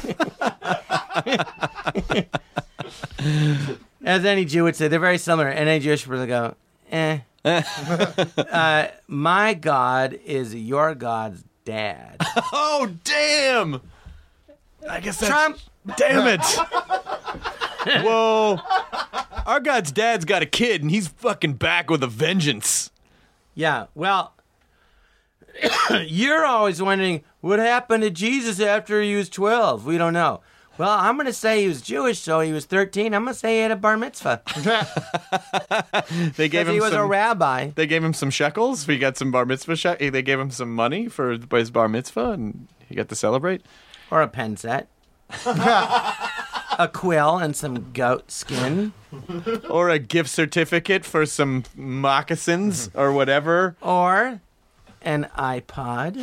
As any Jew would say, they're very similar. And any Jewish would go, eh. uh, my God is your God's dad. Oh, damn! I guess that's... Trump. Damn it! Whoa. Our God's dad's got a kid, and he's fucking back with a vengeance. Yeah, well, you're always wondering what happened to Jesus after he was twelve. We don't know. Well, I'm going to say he was Jewish, so he was thirteen. I'm going to say he had a bar mitzvah. They gave Because him he was some, a rabbi. They gave him some shekels. We got some bar mitzvah. She- they gave him some money for his bar mitzvah, and he got to celebrate. Or a pen set. A quill and some goat skin. Or a gift certificate for some moccasins or whatever. Or an iPod.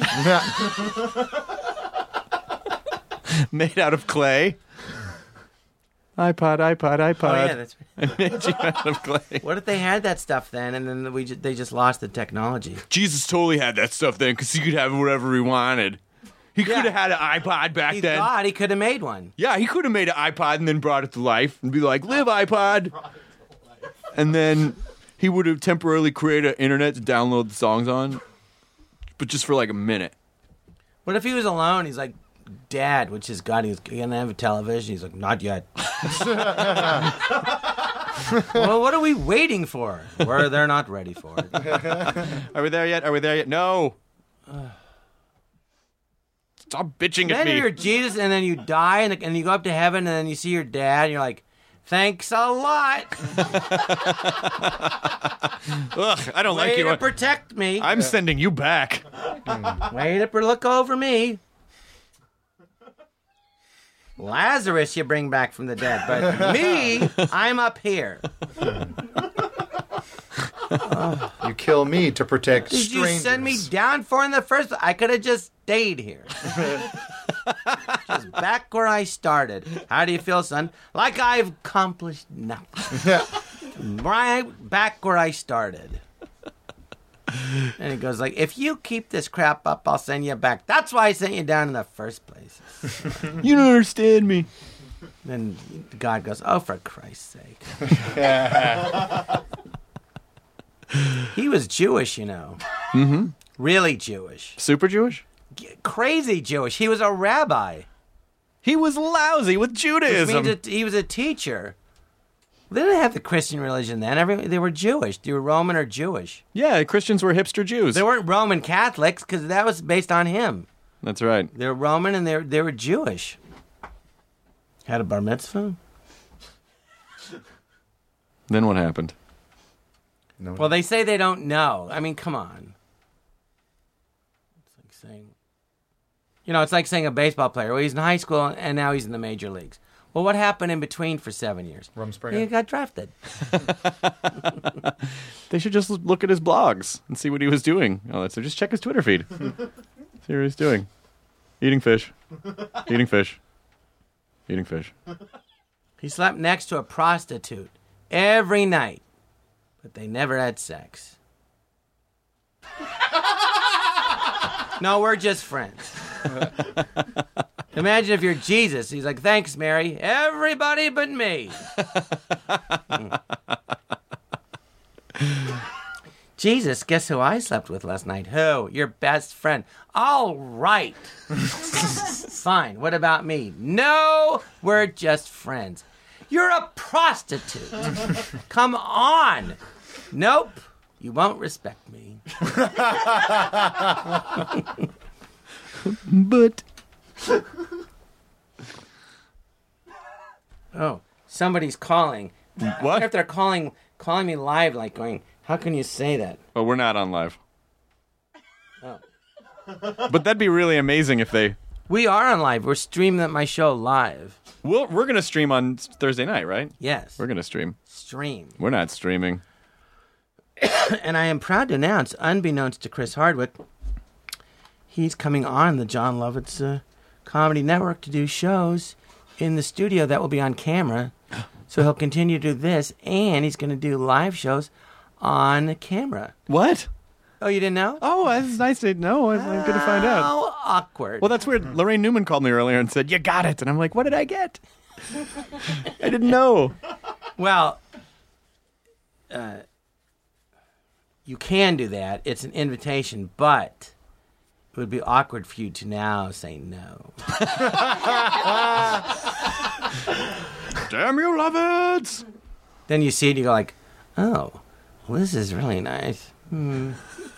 Made out of clay. iPod, iPod, iPod. Oh, yeah, that's right. I made you out of clay. What if they had that stuff then, and then we ju- they just lost the technology? Jesus totally had that stuff then because he could have whatever he wanted. He Yeah. could have had an iPod back He then. thought he could have made one. Yeah, he could have made an iPod and then brought it to life and be like, live iPod. And then he would have temporarily created an internet to download the songs on, but just for like a minute. What if he was alone? He's like, Dad, which is God, he's going to have a television. He's like, not yet. Well, what are we waiting for? Where they're not ready for it. Are we there yet? Are we there yet? No. Stop bitching at Then me. you're Jesus, and then you die, and, and you go up to heaven, and then you see your dad, and you're like, thanks a lot. Ugh, I don't Way like you. to protect me. I'm sending you back. Way to look over me. Lazarus you bring back from the dead, but me, I'm up here. You kill me to protect Did strangers. you send me down for in the first place? I could have just stayed here. Just back where I started. How do you feel, son? Like I've accomplished nothing. Right back where I started. And he goes like, if you keep this crap up, I'll send you back. That's why I sent you down in the first place. You don't understand me. Then God goes, oh, for Christ's sake. He was Jewish, you know. Mm-hmm. Really Jewish. Super Jewish? G- crazy Jewish. He was a rabbi. He was lousy with Which Judaism. means that he was a teacher. They didn't have the Christian religion then. Every, they were Jewish. They were Roman or Jewish. Yeah, Christians were hipster Jews. They weren't Roman Catholics because that was based on him. That's right. They were Roman and they were, they were Jewish. Had a bar mitzvah? Then what happened? No. Well, they say they don't know. I mean, come on. It's like saying, you know, it's like saying a baseball player. Well, he's in high school and now he's in the major leagues. Well, what happened in between for seven years? Rumspringa. He got drafted. They should just look at his blogs and see what he was doing. Oh, so just check his Twitter feed. See what he's doing. Eating fish. Eating fish. Eating fish. He slept next to a prostitute every night, but they never had sex. No, we're just friends. Imagine if you're Jesus. He's like, thanks, Mary. Everybody but me. Jesus, guess who I slept with last night? Who? Your best friend. All right. Fine. What about me? No, we're just friends. You're a prostitute. Come on. Nope. You won't respect me. But Oh, somebody's calling. I wonder what? if they're calling calling me live, like going, how can you say that? Oh, we're not on live. Oh. But that'd be really amazing if they. We are on live. We're streaming my show live. We'll, we're gonna stream on Thursday night, right? Yes. We're gonna stream. Stream. We're not streaming. And I am proud to announce, unbeknownst to Chris Hardwick, he's coming on the John Lovitz uh, Comedy Network to do shows in the studio that will be on camera. So he'll continue to do this, and he's going to do live shows on camera. What? Oh, you didn't know? Oh, that's nice to know. It's good to find out. How awkward. Well, that's weird. Lorraine Newman called me earlier and said, "You got it." And I'm like, what did I get? I didn't know. Well, uh, you can do that. It's an invitation, but it would be awkward for you to now say no. Damn you, lovers! Then you see it and you go like, oh, well, this is really nice. Hmm.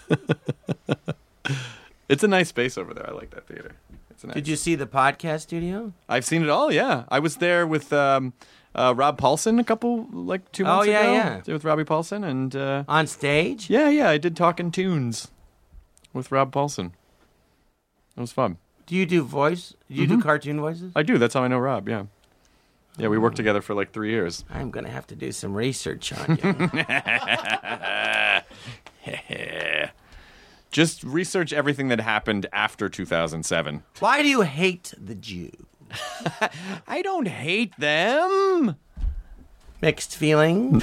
It's a nice space over there. I like that theater. It's a nice. Did you see the podcast studio? I've seen it all, yeah. I was there with um, uh, Rob Paulson a couple, like two months Oh, yeah, ago. yeah. With Robbie Paulson. And uh, On stage? yeah, yeah, I did Talking Tunes with Rob Paulson. It was fun. Do you do voice? Do you Mm-hmm. do cartoon voices? I do. That's how I know Rob, yeah. Yeah, we worked together for like three years. I'm going to have to do some research on you. Just research everything that happened after two thousand seven. Why do you hate the Jew? I don't hate them. Mixed feelings?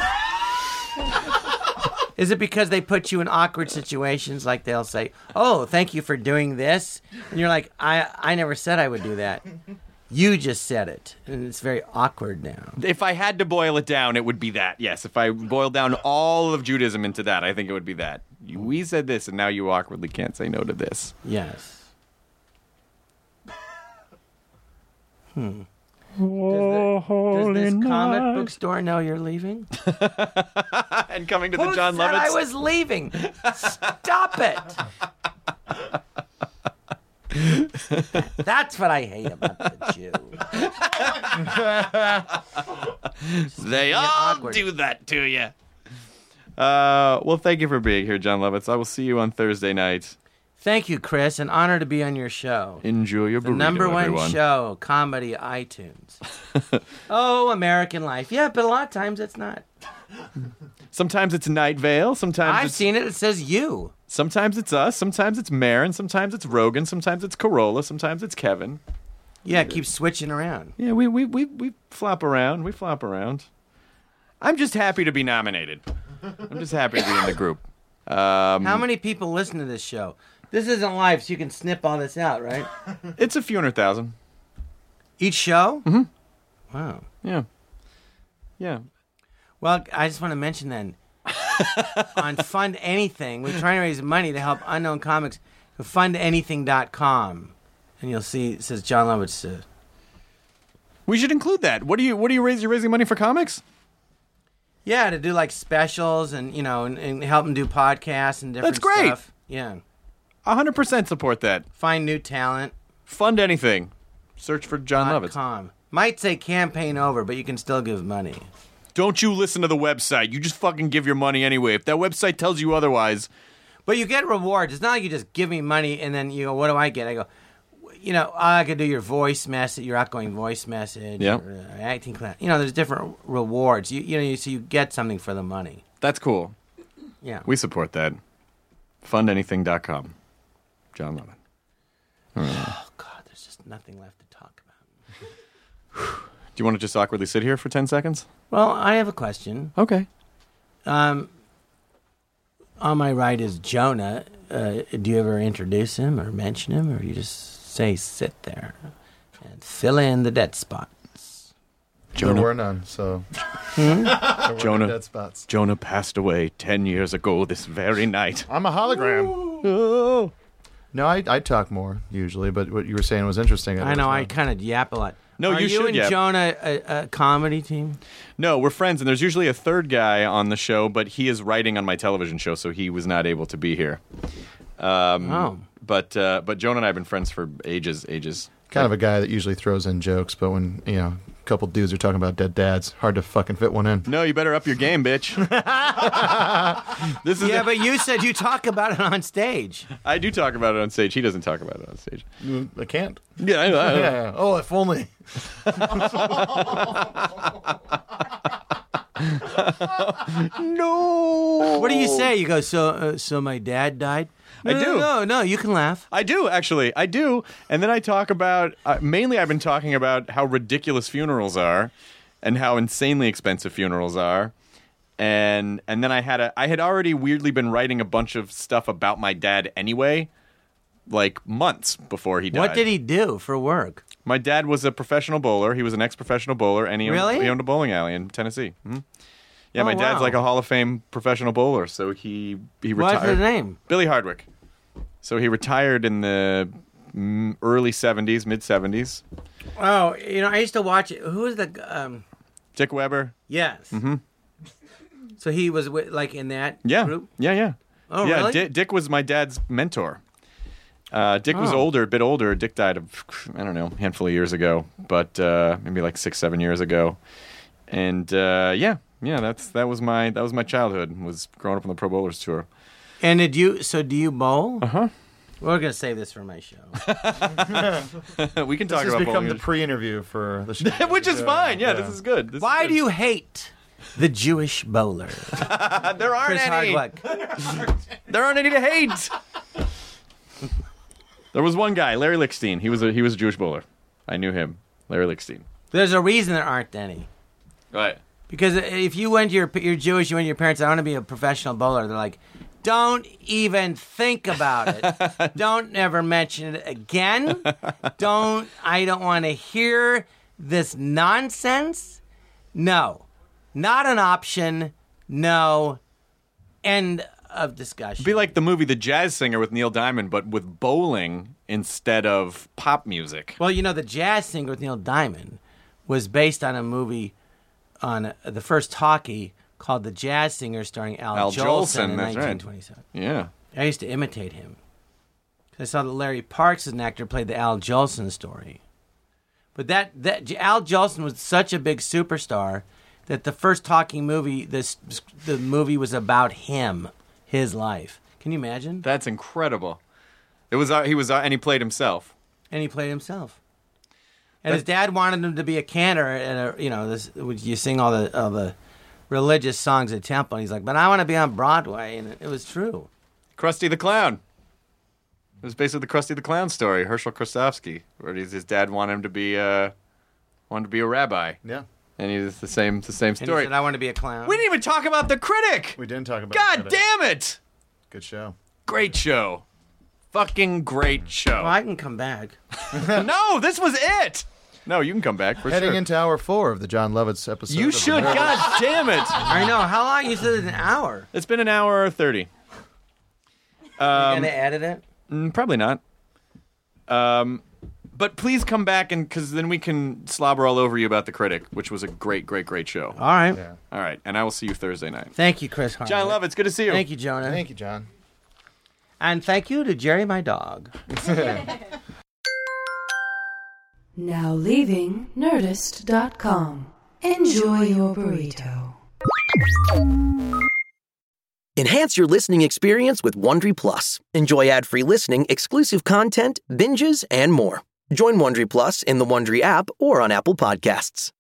Is it because they put you in awkward situations, like they'll say, oh, thank you for doing this? And you're like, I, I never said I would do that. You just said it. And it's very awkward now. If I had to boil it down, it would be that. Yes, if I boiled down all of Judaism into that, I think it would be that. You, we said this, and now you awkwardly can't say no to this. Yes. Hmm. Does, the, does this comic book store know you're leaving? And coming to the Who John said Lovitz. I was leaving? Stop it. That's what I hate about the Jew. They all awkward. do that to you. Uh, well, thank you for being here, John Lovitz. I will see you on Thursday night. Thank you, Chris. An honor to be on your show. Enjoy your The burrito, number one everyone. show, comedy iTunes. Oh, American Life. Yeah, but a lot of times it's not. Sometimes it's Night Vale. Sometimes I've it's, seen it. It says you. Sometimes it's us. Sometimes it's Marin. Sometimes it's Rogan. Sometimes it's Corolla. Sometimes it's Kevin. Yeah, it keeps switching around. Yeah, we we we we flop around. We flop around. I'm just happy to be nominated. I'm just happy to be in the group. Um, How many people listen to this show? This isn't live, so you can snip all this out, right? It's a few hundred thousand. Each show? Mm-hmm. Wow. Yeah. Yeah. Well, I just want to mention then, on Fund Anything, we're trying to raise money to help unknown comics. Go fund anything dot com, and you'll see it says John Lovitz. Uh, We should include that. What do you What do you raise? You're raising money for comics? yeah, to do like specials and you know and, and help them do podcasts and different That's great. stuff. Yeah, A hundred percent support that. find new talent. Fund anything. Search for John dot Lovitz. com. Might say campaign over, but you can still give money. Don't you listen to the website. You just fucking give your money anyway. If that website tells you otherwise. But you get rewards. It's not like you just give me money and then you go, what do I get? I go, you know, I could do your voice message, your outgoing voice message, Yeah. or, uh, acting class. You know, there's different rewards. You you know, you, so you get something for the money. That's cool. Yeah. We support that. fund anything dot com. John Lovitz. Oh God, there's just nothing left to talk about. Do you want to just awkwardly sit here for ten seconds? Well, I have a question. Okay. Um, on my right is Jonah. Uh, do you ever introduce him or mention him, or you just say sit there and fill in the dead spots? There Jonah. were none, so there were no Jonah. dead spots. Jonah passed away ten years ago this very night. I'm a hologram. Oh. No, I I talk more usually, but what you were saying was interesting. I know I kind of yap a lot. No, Are you you should and yap. Jonah a, a comedy team? No, we're friends, and there's usually a third guy on the show, but he is writing on my television show, so he was not able to be here. Um, Oh. But uh, but Jonah and I have been friends for ages, ages. kind of a guy that usually throws in jokes, but when you know a couple dudes are talking about dead dads, hard to fucking fit one in. No, you better up your game, bitch. This is Yeah, but you said you talk about it on stage. I do talk about it on stage. He doesn't talk about it on stage. I can't. Yeah, I know. I know. Yeah. Oh, if only. No. What do you say? You go, so uh, so my dad died? I No, do. No, no, no, you can laugh. I do, actually. I do. And then I talk about, uh, mainly I've been talking about how ridiculous funerals are and how insanely expensive funerals are. And and then I had a, I had already weirdly been writing a bunch of stuff about my dad anyway, like months before he died. What did he do for work? My dad was a professional bowler. He was an ex-professional bowler, and he, Really? owned, he owned a bowling alley in Tennessee. Mhm. Yeah, Oh, my dad's wow. like a Hall of Fame professional bowler, so he he What's retired. his name? Billy Hardwick. So he retired in the mm, early seventies, mid seventies. Oh, you know, I used to watch it. Who was the... Um, Dick Weber. yes. Mm-hmm. So he was with, like in that Yeah, group? yeah, yeah. Oh, yeah, really? Di- Dick was my dad's mentor. Uh, Dick was Oh. older, a bit older. Dick died of, I don't know, a handful of years ago, but uh, maybe like six, seven years ago. And uh, yeah, yeah, that's that was my that was my childhood. Was growing up on the Pro Bowlers tour. And did you... So do you bowl? Uh-huh. We're going to save this for my show. We can This talk has about become the bowling, pre-interview for the show. which is fine. Yeah, this is good. This Why is do you hate the Jewish bowler? good. There aren't Chris any. Hardwick. There aren't any to hate. There was one guy, Larry Lickstein. He was a he was a Jewish bowler. I knew him, Larry Lickstein. There's a reason there aren't any. Right. Because if you went to your, you're Jewish, you went to your parents, I want to be a professional bowler. They're like, don't even think about it. Don't ever mention it again. Don't, I don't want to hear this nonsense. No, not an option. No, end of discussion. Be like the movie The Jazz Singer with Neil Diamond, but with bowling instead of pop music. Well, you know, the Jazz Singer with Neil Diamond was based on a movie on uh, the first talkie called The Jazz Singer, starring Al, Al Jolson, Jolson, in that's right. nineteen twenty-seven. Yeah. I used to imitate him. 'Cause I saw that Larry Parks, as an actor, played the Al Jolson story. But that, that Al Jolson was such a big superstar that the first talking movie, this the movie was about him, his life. Can you imagine? That's incredible. It was uh, he was uh, and he played himself. And he played himself. And his dad wanted him to be a cantor, and a, you know, this you sing all the all the religious songs at temple. And he's like, but I want to be on Broadway, and it, it was true. Krusty the Clown. It was basically the Krusty the Clown story. Herschel Krostowski, where his his dad wanted him to be uh, wanted to be a rabbi, Yeah. and he's the same the same And he story. said, I want to be a clown. We didn't even talk about The Critic. We didn't talk about God that. damn it! Good show. Great show. Fucking great show. Well, I can come back. No, this was it. No, you can come back for Heading sure. into hour four of the John Lovitz episode. You of the should. Nerd. God damn it! I know. How long? You said it's an hour. It's been an hour thirty. You're going to edit it? Mm, probably not. Um, but please come back and because then we can slobber all over you about The Critic, which was a great, great, great show. All right. Yeah. All right, and I will see you Thursday night. Thank you, Chris Hardwick. John Love, it's good to see you. Thank you, Jonah. Thank you, John. And thank you to Jerry, my dog. Now leaving Nerdist dot com. Enjoy your burrito. Enhance your listening experience with Wondery Plus. Enjoy ad-free listening, exclusive content, binges, and more. Join Wondery Plus in the Wondery app or on Apple Podcasts.